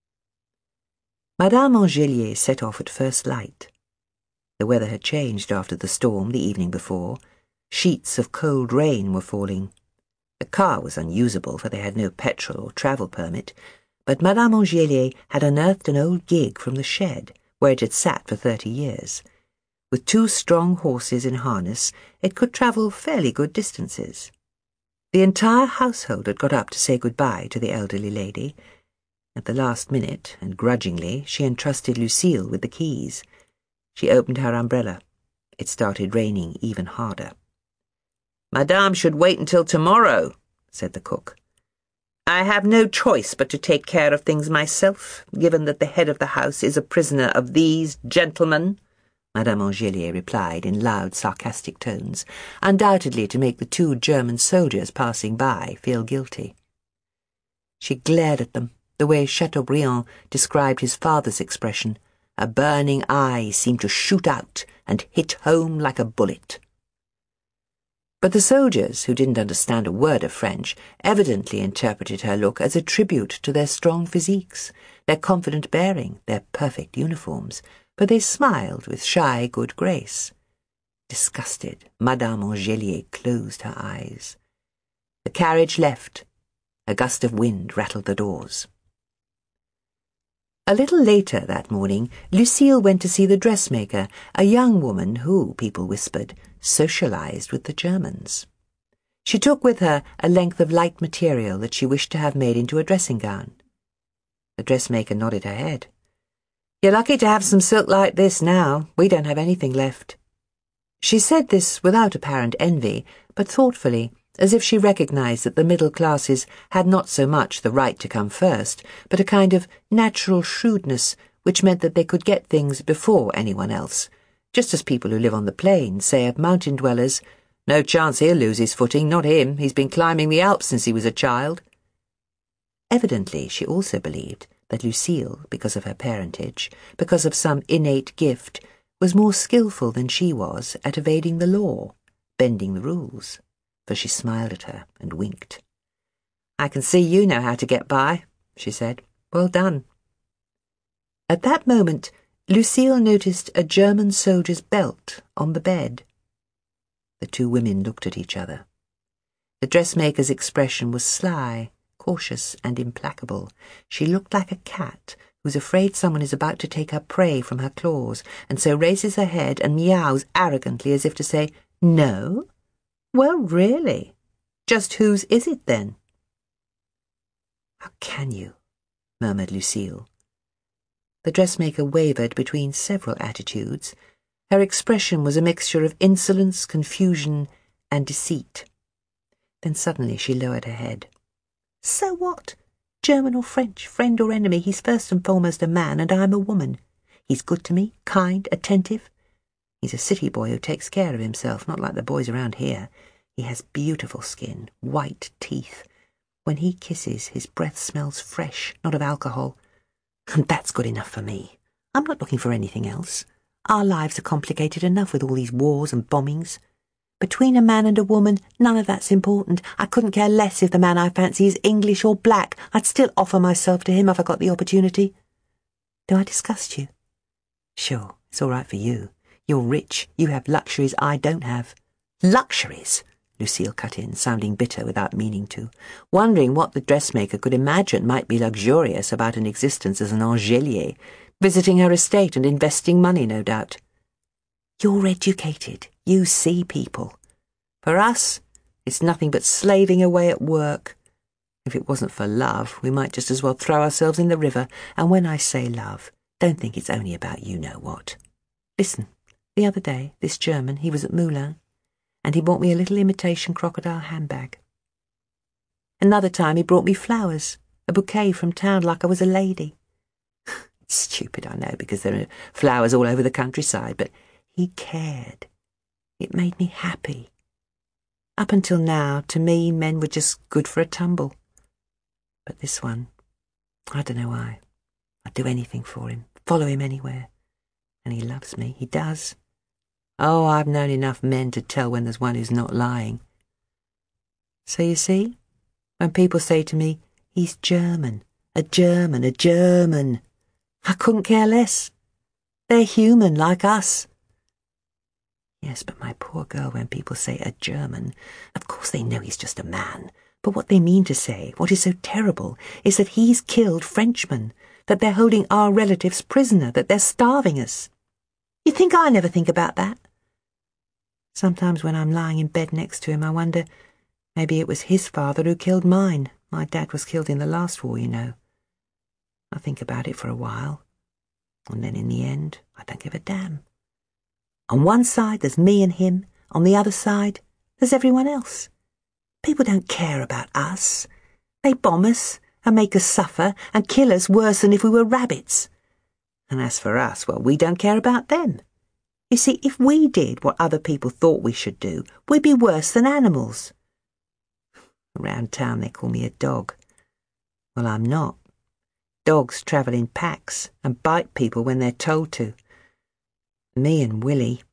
Madame Angelier set off at first light. The weather had changed after the storm the evening before. Sheets of cold rain were falling. The car was unusable, for they had no petrol or travel permit, but Madame Angelier had unearthed an old gig from the shed, where it had sat for thirty years. With two strong horses in harness, it could travel fairly good distances. The entire household had got up to say goodbye to the elderly lady. At the last minute, and grudgingly, she entrusted Lucille with the keys. She opened her umbrella. It started raining even harder. "Madame should wait until tomorrow," said the cook. "I have no choice but to take care of things myself, given that the head of the house is a prisoner of these gentlemen," Madame Angelier replied in loud, sarcastic tones, undoubtedly to make the two German soldiers passing by feel guilty. She glared at them, the way Chateaubriand described his father's expression, Her burning eyes seemed to shoot out and hit home like a bullet. But the soldiers, who didn't understand a word of French, evidently interpreted her look as a tribute to their strong physiques, their confident bearing, their perfect uniforms, for they smiled with shy good grace. Disgusted, Madame Angelier closed her eyes. The carriage left. A gust of wind rattled the doors. A little later that morning, Lucille went to see the dressmaker, a young woman who, people whispered, socialized with the Germans. She took with her a length of light material that she wished to have made into a dressing gown. The dressmaker nodded her head. "You're lucky to have some silk like this now. We don't have anything left." She said this without apparent envy, but thoughtfully, as if she recognized that the middle classes had not so much the right to come first, but a kind of natural shrewdness which meant that they could get things before anyone else, just as people who live on the plains say of mountain dwellers, "No chance he'll lose his footing, not him. He's been climbing the Alps since he was a child." Evidently, she also believed that Lucille, because of her parentage, because of some innate gift, was more skillful than she was at evading the law, bending the rules. For she smiled at her and winked. "I can see you know how to get by," she said. "Well done." At that moment, Lucille noticed a German soldier's belt on the bed. The two women looked at each other. The dressmaker's expression was sly, cautious, and implacable. She looked like a cat who's afraid someone is about to take her prey from her claws, and so raises her head and meows arrogantly as if to say, "No? Well, really? Just whose is it, then?" "How can you?" murmured Lucille. The dressmaker wavered between several attitudes. Her expression was a mixture of insolence, confusion, and deceit. Then suddenly she lowered her head. "So what? German or French, friend or enemy, he's first and foremost a man, and I'm a woman. He's good to me, kind, attentive. He's a city boy who takes care of himself, not like the boys around here. He has beautiful skin, white teeth. When he kisses, his breath smells fresh, not of alcohol. And that's good enough for me. I'm not looking for anything else. Our lives are complicated enough with all these wars and bombings. Between a man and a woman, none of that's important. I couldn't care less if the man I fancy is English or black. I'd still offer myself to him if I got the opportunity. Do I disgust you? Sure, it's all right for you. You're rich. You have luxuries I don't have." "Luxuries?" Lucille cut in, sounding bitter without meaning to, wondering what the dressmaker could imagine might be luxurious about an existence as an Angelier, visiting her estate and investing money, no doubt. "You're educated. You see people. For us, it's nothing but slaving away at work. If it wasn't for love, we might just as well throw ourselves in the river, and when I say love, don't think it's only about you-know-what. Listen, the other day, this German, he was at Moulins, and he bought me a little imitation crocodile handbag. Another time he brought me flowers, a bouquet from town like I was a lady. It's stupid, I know, because there are flowers all over the countryside, but he cared. It made me happy. Up until now, to me, men were just good for a tumble. But this one, I don't know why. I'd do anything for him, follow him anywhere. And he loves me, he does. Oh, I've known enough men to tell when there's one who's not lying. So you see, when people say to me, he's German, a German, a German, I couldn't care less. They're human like us. Yes, but my poor girl, when people say a German, of course they know he's just a man. But what they mean to say, what is so terrible, is that he's killed Frenchmen, that they're holding our relatives prisoner, that they're starving us. You think I never think about that? Sometimes when I'm lying in bed next to him, I wonder, maybe it was his father who killed mine. My dad was killed in the last war, you know. I think about it for a while, and then in the end, I don't give a damn. On one side, there's me and him. On the other side, there's everyone else. People don't care about us. They bomb us and make us suffer and kill us worse than if we were rabbits. And as for us, well, we don't care about them. You see, if we did what other people thought we should do, we'd be worse than animals. Around town they call me a dog. Well, I'm not. Dogs travel in packs and bite people when they're told to. Me and Willie.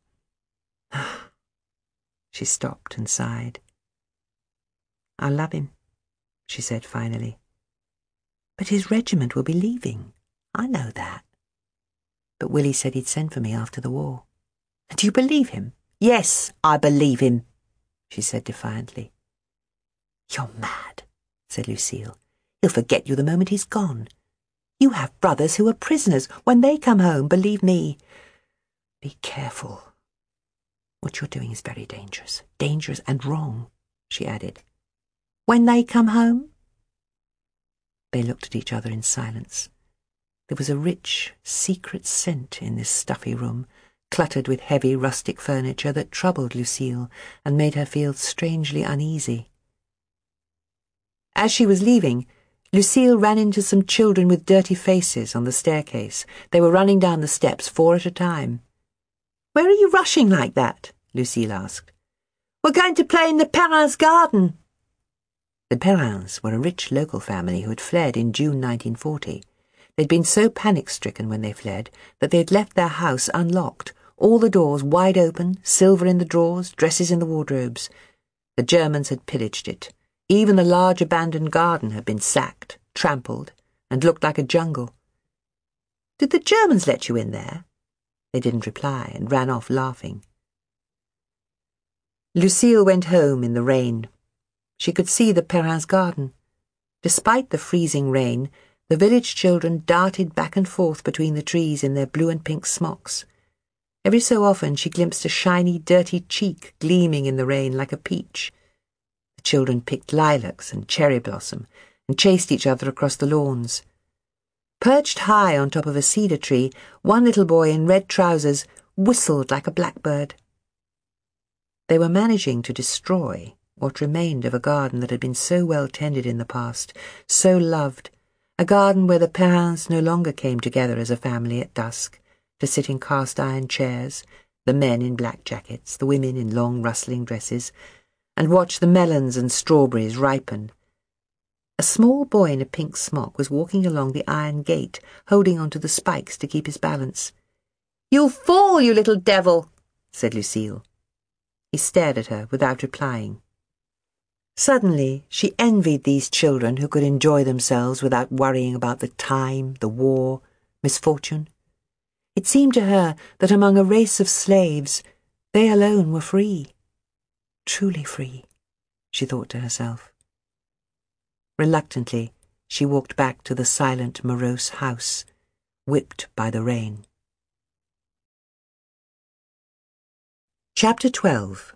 She stopped and sighed. I love him, she said finally. But his regiment will be leaving. I know that. But Willie said he'd send for me after the war. Do you believe him? Yes, I believe him, she said defiantly. You're mad, said Lucille. He'll forget you the moment he's gone. You have brothers who are prisoners. When they come home, believe me. Be careful. What you're doing is very dangerous. Dangerous and wrong, she added. When they come home? They looked at each other in silence. There was a rich, secret scent in this stuffy room, cluttered with heavy rustic furniture that troubled Lucille and made her feel strangely uneasy. As she was leaving, Lucille ran into some children with dirty faces on the staircase. They were running down the steps four at a time. Where are you rushing like that? Lucille asked. We're going to play in the Perrins' garden. The Perrins were a rich local family who had fled in June nineteen forty. They'd been so panic-stricken when they fled that they'd left their house unlocked, all the doors wide open, silver in the drawers, dresses in the wardrobes. The Germans had pillaged it. Even the large abandoned garden had been sacked, trampled, and looked like a jungle. Did the Germans let you in there? They didn't reply and ran off laughing. Lucille went home in the rain. She could see the Perrins' garden. Despite the freezing rain, the village children darted back and forth between the trees in their blue and pink smocks. Every so often she glimpsed a shiny, dirty cheek gleaming in the rain like a peach. The children picked lilacs and cherry blossom and chased each other across the lawns. Perched high on top of a cedar tree, one little boy in red trousers whistled like a blackbird. They were managing to destroy what remained of a garden that had been so well tended in the past, so loved, a garden where the Perrins no longer came together as a family at dusk, to sit in cast-iron chairs, the men in black jackets, the women in long rustling dresses, and watch the melons and strawberries ripen. A small boy in a pink smock was walking along the iron gate, holding onto the spikes to keep his balance. "You'll fall, you little devil," said Lucille. He stared at her without replying. Suddenly, she envied these children who could enjoy themselves without worrying about the time, the war, misfortune. It seemed to her that among a race of slaves, they alone were free. Truly free, she thought to herself. Reluctantly, she walked back to the silent, morose house, whipped by the rain. Chapter twelve.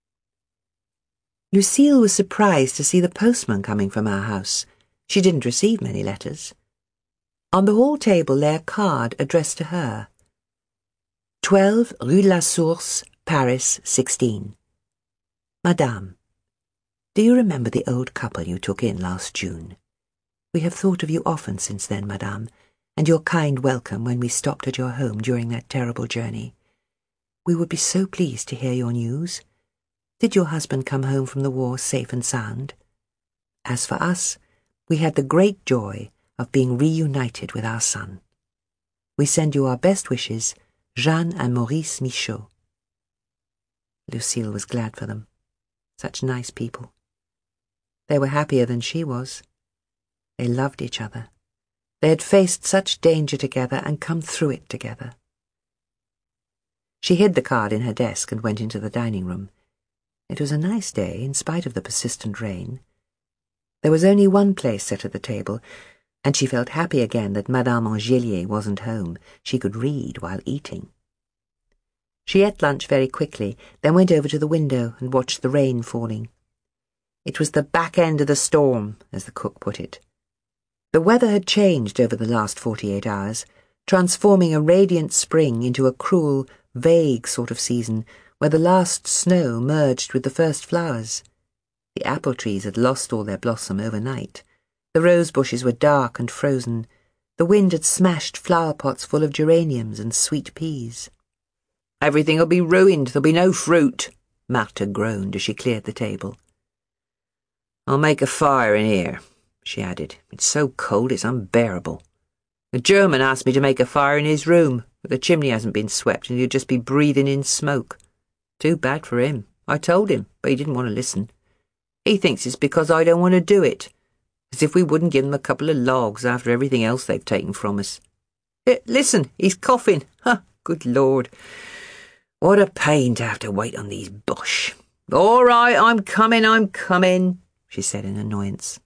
Lucille was surprised to see the postman coming from our house. She didn't receive many letters. On the hall table lay a card addressed to her. twelve Rue de la Source, Paris, sixteen. Madame, do you remember the old couple you took in last June? We have thought of you often since then, Madame, and your kind welcome when we stopped at your home during that terrible journey. We would be so pleased to hear your news. Did your husband come home from the war safe and sound? As for us, we had the great joy of being reunited with our son. We send you our best wishes, Jeanne and Maurice Michaud. Lucille was glad for them. Such nice people. They were happier than she was. They loved each other. They had faced such danger together and come through it together. She hid the card in her desk and went into the dining room. It was a nice day, in spite of the persistent rain. There was only one place set at the table, and she felt happy again that Madame Angelier wasn't home. She could read while eating. She ate lunch very quickly, then went over to the window and watched the rain falling. It was the back end of the storm, as the cook put it. The weather had changed over the last forty-eight hours, transforming a radiant spring into a cruel, vague sort of season where the last snow merged with the first flowers. The apple trees had lost all their blossom overnight. The rose bushes were dark and frozen. The wind had smashed flower pots full of geraniums and sweet peas. "Everything'll be ruined, there'll be no fruit," Martha groaned as she cleared the table. "I'll make a fire in here," she added. "It's so cold it's unbearable." The German asked me to make a fire in his room, but the chimney hasn't been swept and he'll just be breathing in smoke. Too bad for him. I told him, but he didn't want to listen. He thinks it's because I don't want to do it, as if we wouldn't give them a couple of logs after everything else they've taken from us. Eh, listen, he's coughing. Huh, good Lord. What a pain to have to wait on these Boche. All right, I'm coming, I'm coming, she said in annoyance.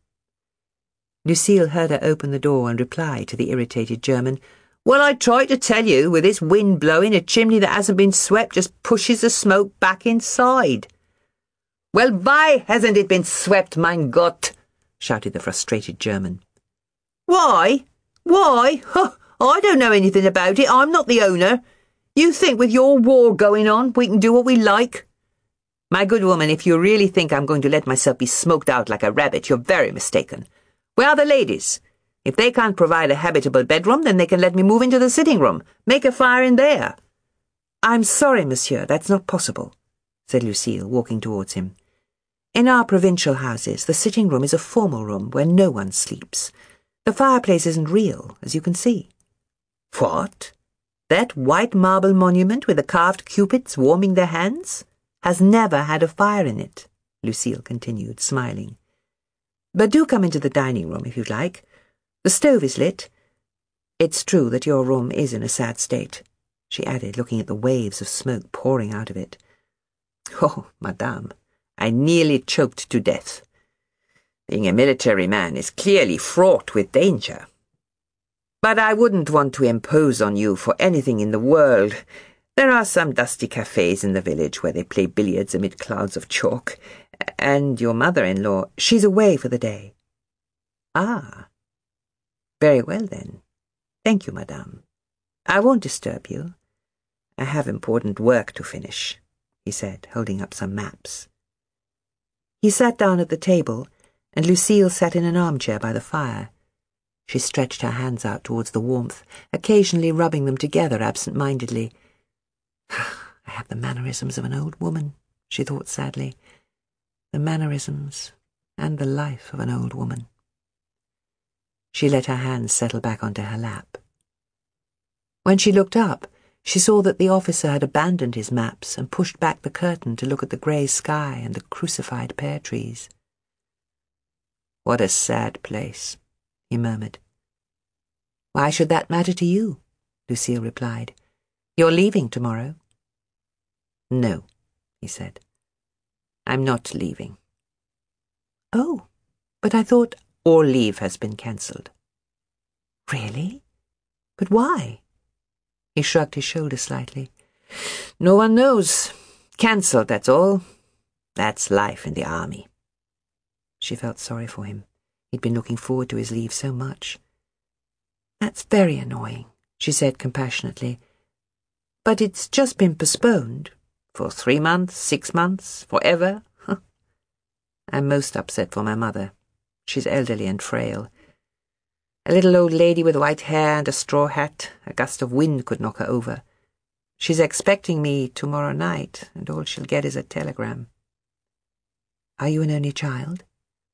Lucille heard her open the door and reply to the irritated German, Well, I tried to tell you, with this wind blowing, a chimney that hasn't been swept just pushes the smoke back inside. Well, why hasn't it been swept, mein Gott? Shouted the frustrated German. Why? Why? Huh, I don't know anything about it. I'm not the owner. You think with your war going on, we can do what we like? My good woman, if you really think I'm going to let myself be smoked out like a rabbit, you're very mistaken. Where are the ladies? If they can't provide a habitable bedroom, then they can let me move into the sitting room. Make a fire in there. I'm sorry, monsieur, that's not possible, said Lucille, walking towards him. In our provincial houses, the sitting room is a formal room where no one sleeps. The fireplace isn't real, as you can see. What? That white marble monument with the carved cupids warming their hands has never had a fire in it, Lucille continued, smiling. But do come into the dining room if you'd like. The stove is lit. It's true that your room is in a sad state, she added, looking at the waves of smoke pouring out of it. Oh, madame, I nearly choked to death. Being a military man is clearly fraught with danger. But I wouldn't want to impose on you for anything in the world. There are some dusty cafes in the village where they play billiards amid clouds of chalk. And your mother-in-law, she's away for the day. Ah. Very well, then. Thank you, madame. I won't disturb you. I have important work to finish, he said, holding up some maps. He sat down at the table, and Lucille sat in an armchair by the fire. She stretched her hands out towards the warmth, occasionally rubbing them together absent-mindedly. I have the mannerisms of an old woman, she thought sadly. The mannerisms and the life of an old woman. She let her hands settle back onto her lap. When she looked up, she saw that the officer had abandoned his maps and pushed back the curtain to look at the grey sky and the crucified pear trees. What a sad place, he murmured. Why should that matter to you? Lucille replied. You're leaving tomorrow. No, he said. I'm not leaving. Oh, but I thought all leave has been cancelled. Really? But why? He shrugged his shoulders slightly. No one knows. Cancelled, that's all. That's life in the army. She felt sorry for him. He'd been looking forward to his leave so much. That's very annoying, she said compassionately. But it's just been postponed. For three months, six months, forever? I'm most upset for my mother. She's elderly and frail. A little old lady with white hair and a straw hat. A gust of wind could knock her over. She's expecting me tomorrow night, and all she'll get is a telegram. Are you an only child?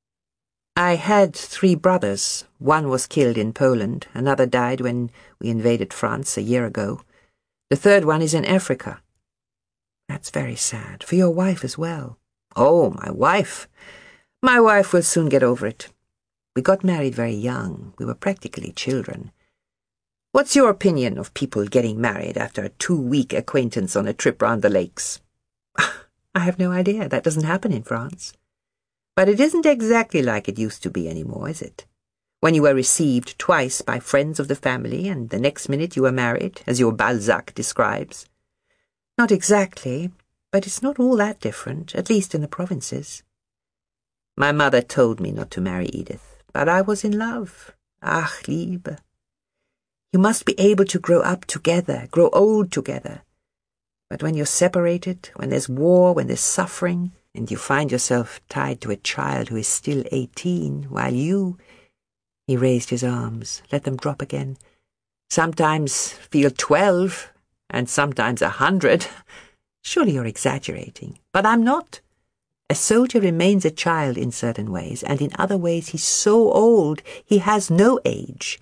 I had three brothers. One was killed in Poland. Another died when we invaded France a year ago. The third one is in Africa. That's very sad. For your wife as well. Oh, my wife. My wife will soon get over it. We got married very young. We were practically children. What's your opinion of people getting married after a two-week acquaintance on a trip round the lakes? I have no idea. That doesn't happen in France. But it isn't exactly like it used to be anymore, is it? When you were received twice by friends of the family, and the next minute you were married, as your Balzac describes. Not exactly, but it's not all that different, at least in the provinces. My mother told me not to marry Edith, but I was in love. Ach, Liebe. You must be able to grow up together, grow old together. But when you're separated, when there's war, when there's suffering, and you find yourself tied to a child who is still eighteen, while you... He raised his arms, let them drop again. Sometimes feel twelve, and sometimes a hundred. Surely you're exaggerating, but I'm not. A soldier remains a child in certain ways, and in other ways he's so old he has no age.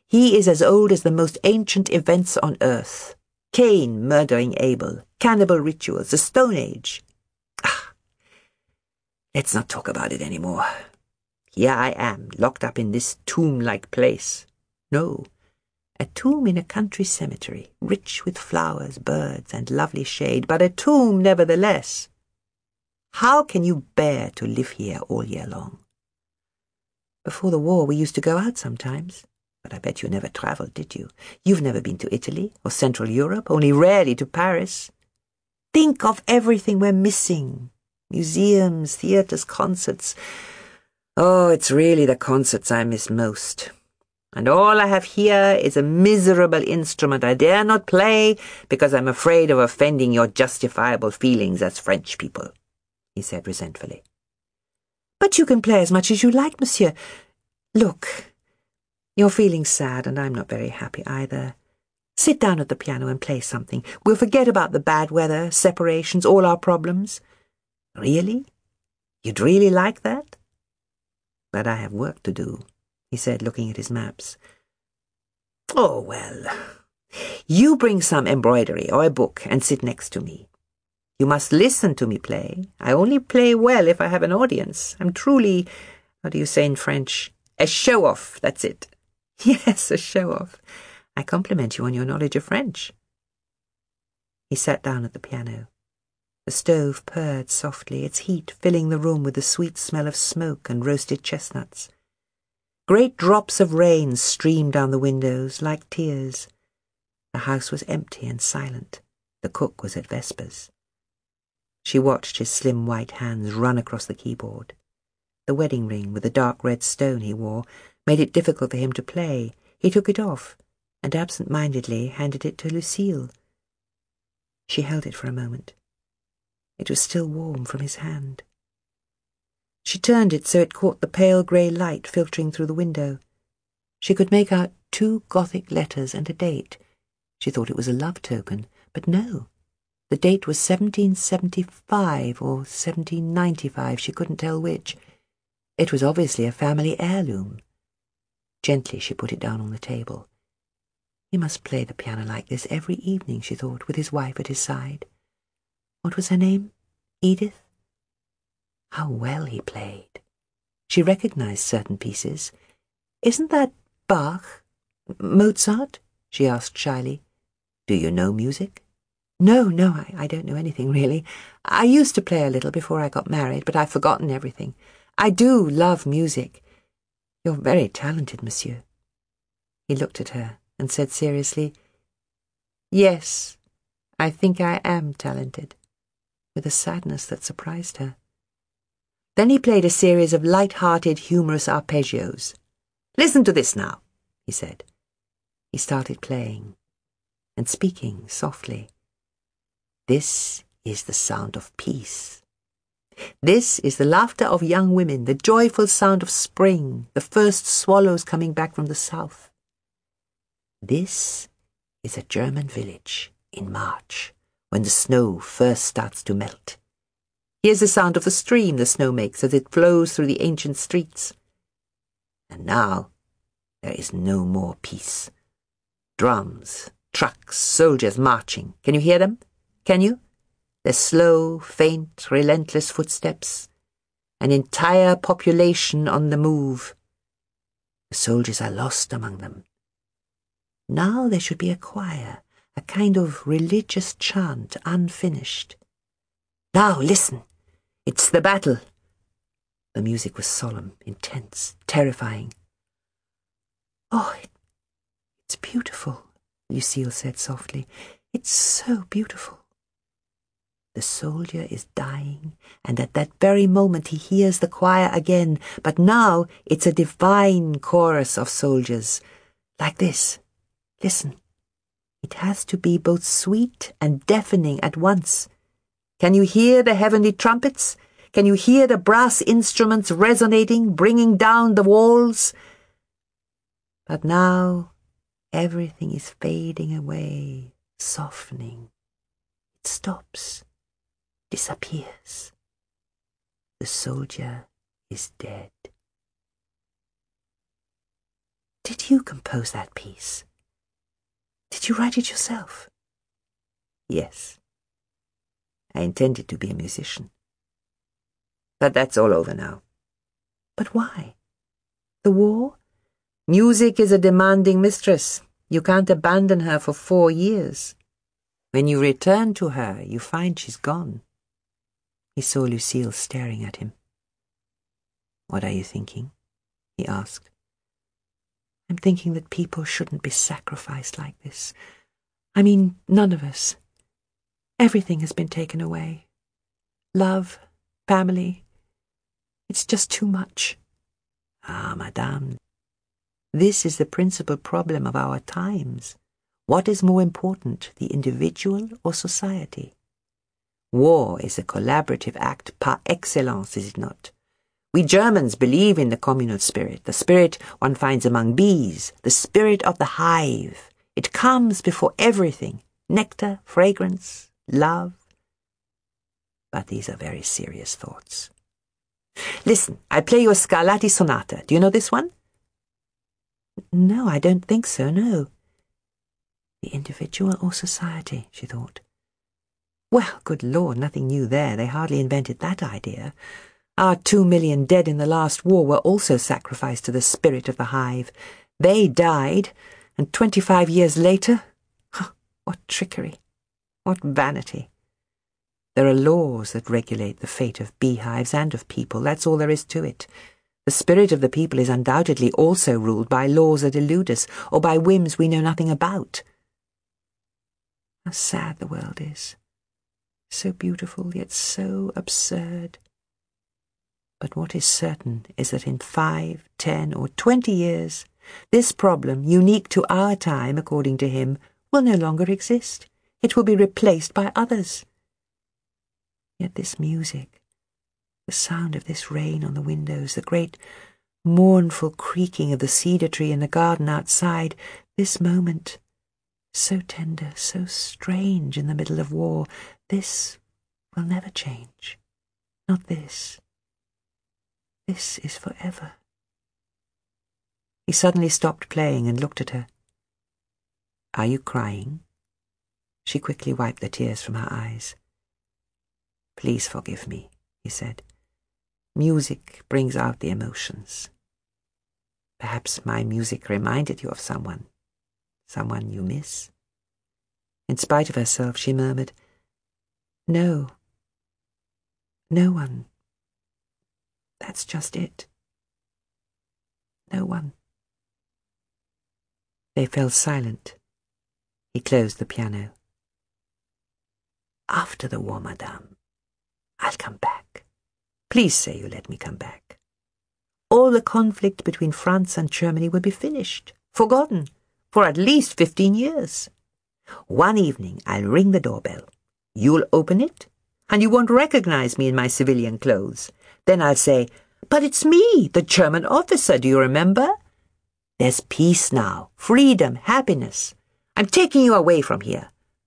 He is as old as the most ancient events on earth. Cain murdering Abel, cannibal rituals, the Stone Age. Ah, let's not talk about it anymore. Here I am, locked up in this tomb-like place. No, a tomb in a country cemetery, rich with flowers, birds, and lovely shade, but a tomb nevertheless. How can you bear to live here all year long? Before the war, we used to go out sometimes. But I bet you never travelled, did you? You've never been to Italy or Central Europe, only rarely to Paris. Think of everything we're missing. Museums, theatres, concerts. Oh, it's really the concerts I miss most. And all I have here is a miserable instrument I dare not play because I'm afraid of offending your justifiable feelings as French people, he said resentfully. But you can play as much as you like, monsieur. Look, you're feeling sad, and I'm not very happy either. Sit down at the piano and play something. We'll forget about the bad weather, separations, all our problems. Really? You'd really like that? But I have work to do, he said, looking at his maps. Oh, well, you bring some embroidery or a book and sit next to me. You must listen to me play. I only play well if I have an audience. I'm truly, how do you say in French, a show-off, that's it. Yes, a show-off. I compliment you on your knowledge of French. He sat down at the piano. The stove purred softly, its heat filling the room with the sweet smell of smoke and roasted chestnuts. Great drops of rain streamed down the windows like tears. The house was empty and silent. The cook was at vespers. She watched his slim white hands run across the keyboard. The wedding ring with the dark red stone he wore made it difficult for him to play. He took it off and absent-mindedly handed it to Lucille. She held it for a moment. It was still warm from his hand. She turned it so it caught the pale grey light filtering through the window. She could make out two Gothic letters and a date. She thought it was a love token, but no. The date was seventeen seventy-five or seventeen ninety-five, she couldn't tell which. It was obviously a family heirloom. Gently she put it down on the table. He must play the piano like this every evening, she thought, with his wife at his side. What was her name? Edith? How well he played. She recognized certain pieces. Isn't that Bach? Mozart? She asked shyly. Do you know music? No, no, I, I don't know anything, really. I used to play a little before I got married, but I've forgotten everything. I do love music. You're very talented, monsieur. He looked at her and said seriously, Yes, I think I am talented, with a sadness that surprised her. Then he played a series of light-hearted, humorous arpeggios. Listen to this now, he said. He started playing and speaking softly. This is the sound of peace. This is the laughter of young women, the joyful sound of spring, the first swallows coming back from the south. This is a German village in March, when the snow first starts to melt. Here's the sound of the stream the snow makes as it flows through the ancient streets. And now there is no more peace. Drums, trucks, soldiers marching. Can you hear them? Can you? Their slow, faint, relentless footsteps. An entire population on the move. The soldiers are lost among them. Now there should be a choir, a kind of religious chant unfinished. Now listen. It's the battle. The music was solemn, intense, terrifying. Oh, it, it's beautiful, Lucille said softly. It's so beautiful. The soldier is dying, and at that very moment he hears the choir again, but now it's a divine chorus of soldiers, like this. Listen. It has to be both sweet and deafening at once. Can you hear the heavenly trumpets? Can you hear the brass instruments resonating, bringing down the walls? But now everything is fading away, softening. It stops, disappears. The soldier is dead. Did you compose that piece? Did you write it yourself? Yes. I intended to be a musician. But that's all over now. But why? The war? Music is a demanding mistress. You can't abandon her for four years. When you return to her, you find she's gone. He saw Lucille staring at him. What are you thinking? He asked. I'm thinking that people shouldn't be sacrificed like this. I mean, none of us. Everything has been taken away. Love, family. It's just too much. Ah, madame, this is the principal problem of our times. What is more important, the individual or society? War is a collaborative act par excellence, is it not? We Germans believe in the communal spirit, the spirit one finds among bees, the spirit of the hive. It comes before everything, nectar, fragrance, love. But these are very serious thoughts. Listen, I play you a Scarlatti sonata. Do you know this one? No, I don't think so, no. The individual or society, she thought. Well, good Lord, nothing new there. They hardly invented that idea. Our two million dead in the last war were also sacrificed to the spirit of the hive. They died, and twenty-five years later, what trickery, what vanity. There are laws that regulate the fate of beehives and of people. That's all there is to it. The spirit of the people is undoubtedly also ruled by laws that elude us, or by whims we know nothing about. How sad the world is. So beautiful, yet so absurd. But what is certain is that in five, ten, or twenty years, this problem, unique to our time, according to him, will no longer exist. It will be replaced by others. Yet this music, the sound of this rain on the windows, the great mournful creaking of the cedar tree in the garden outside, this moment, so tender, so strange in the middle of war, this will never change. Not this. This is forever. He suddenly stopped playing and looked at her. Are you crying? She quickly wiped the tears from her eyes. Please forgive me, he said. Music brings out the emotions. Perhaps my music reminded you of someone, someone you miss. In spite of herself, she murmured, No, no one. That's just it. No one. They fell silent. He closed the piano. After the war, madame, I'll come back. Please say you let me come back. All the conflict between France and Germany will be finished, forgotten, for at least fifteen years. One evening I'll ring the doorbell. You'll open it, and you won't recognize me in my civilian clothes. Then I'll say, but it's me, the German officer, do you remember? There's peace now, freedom, happiness. I'm taking you away from here.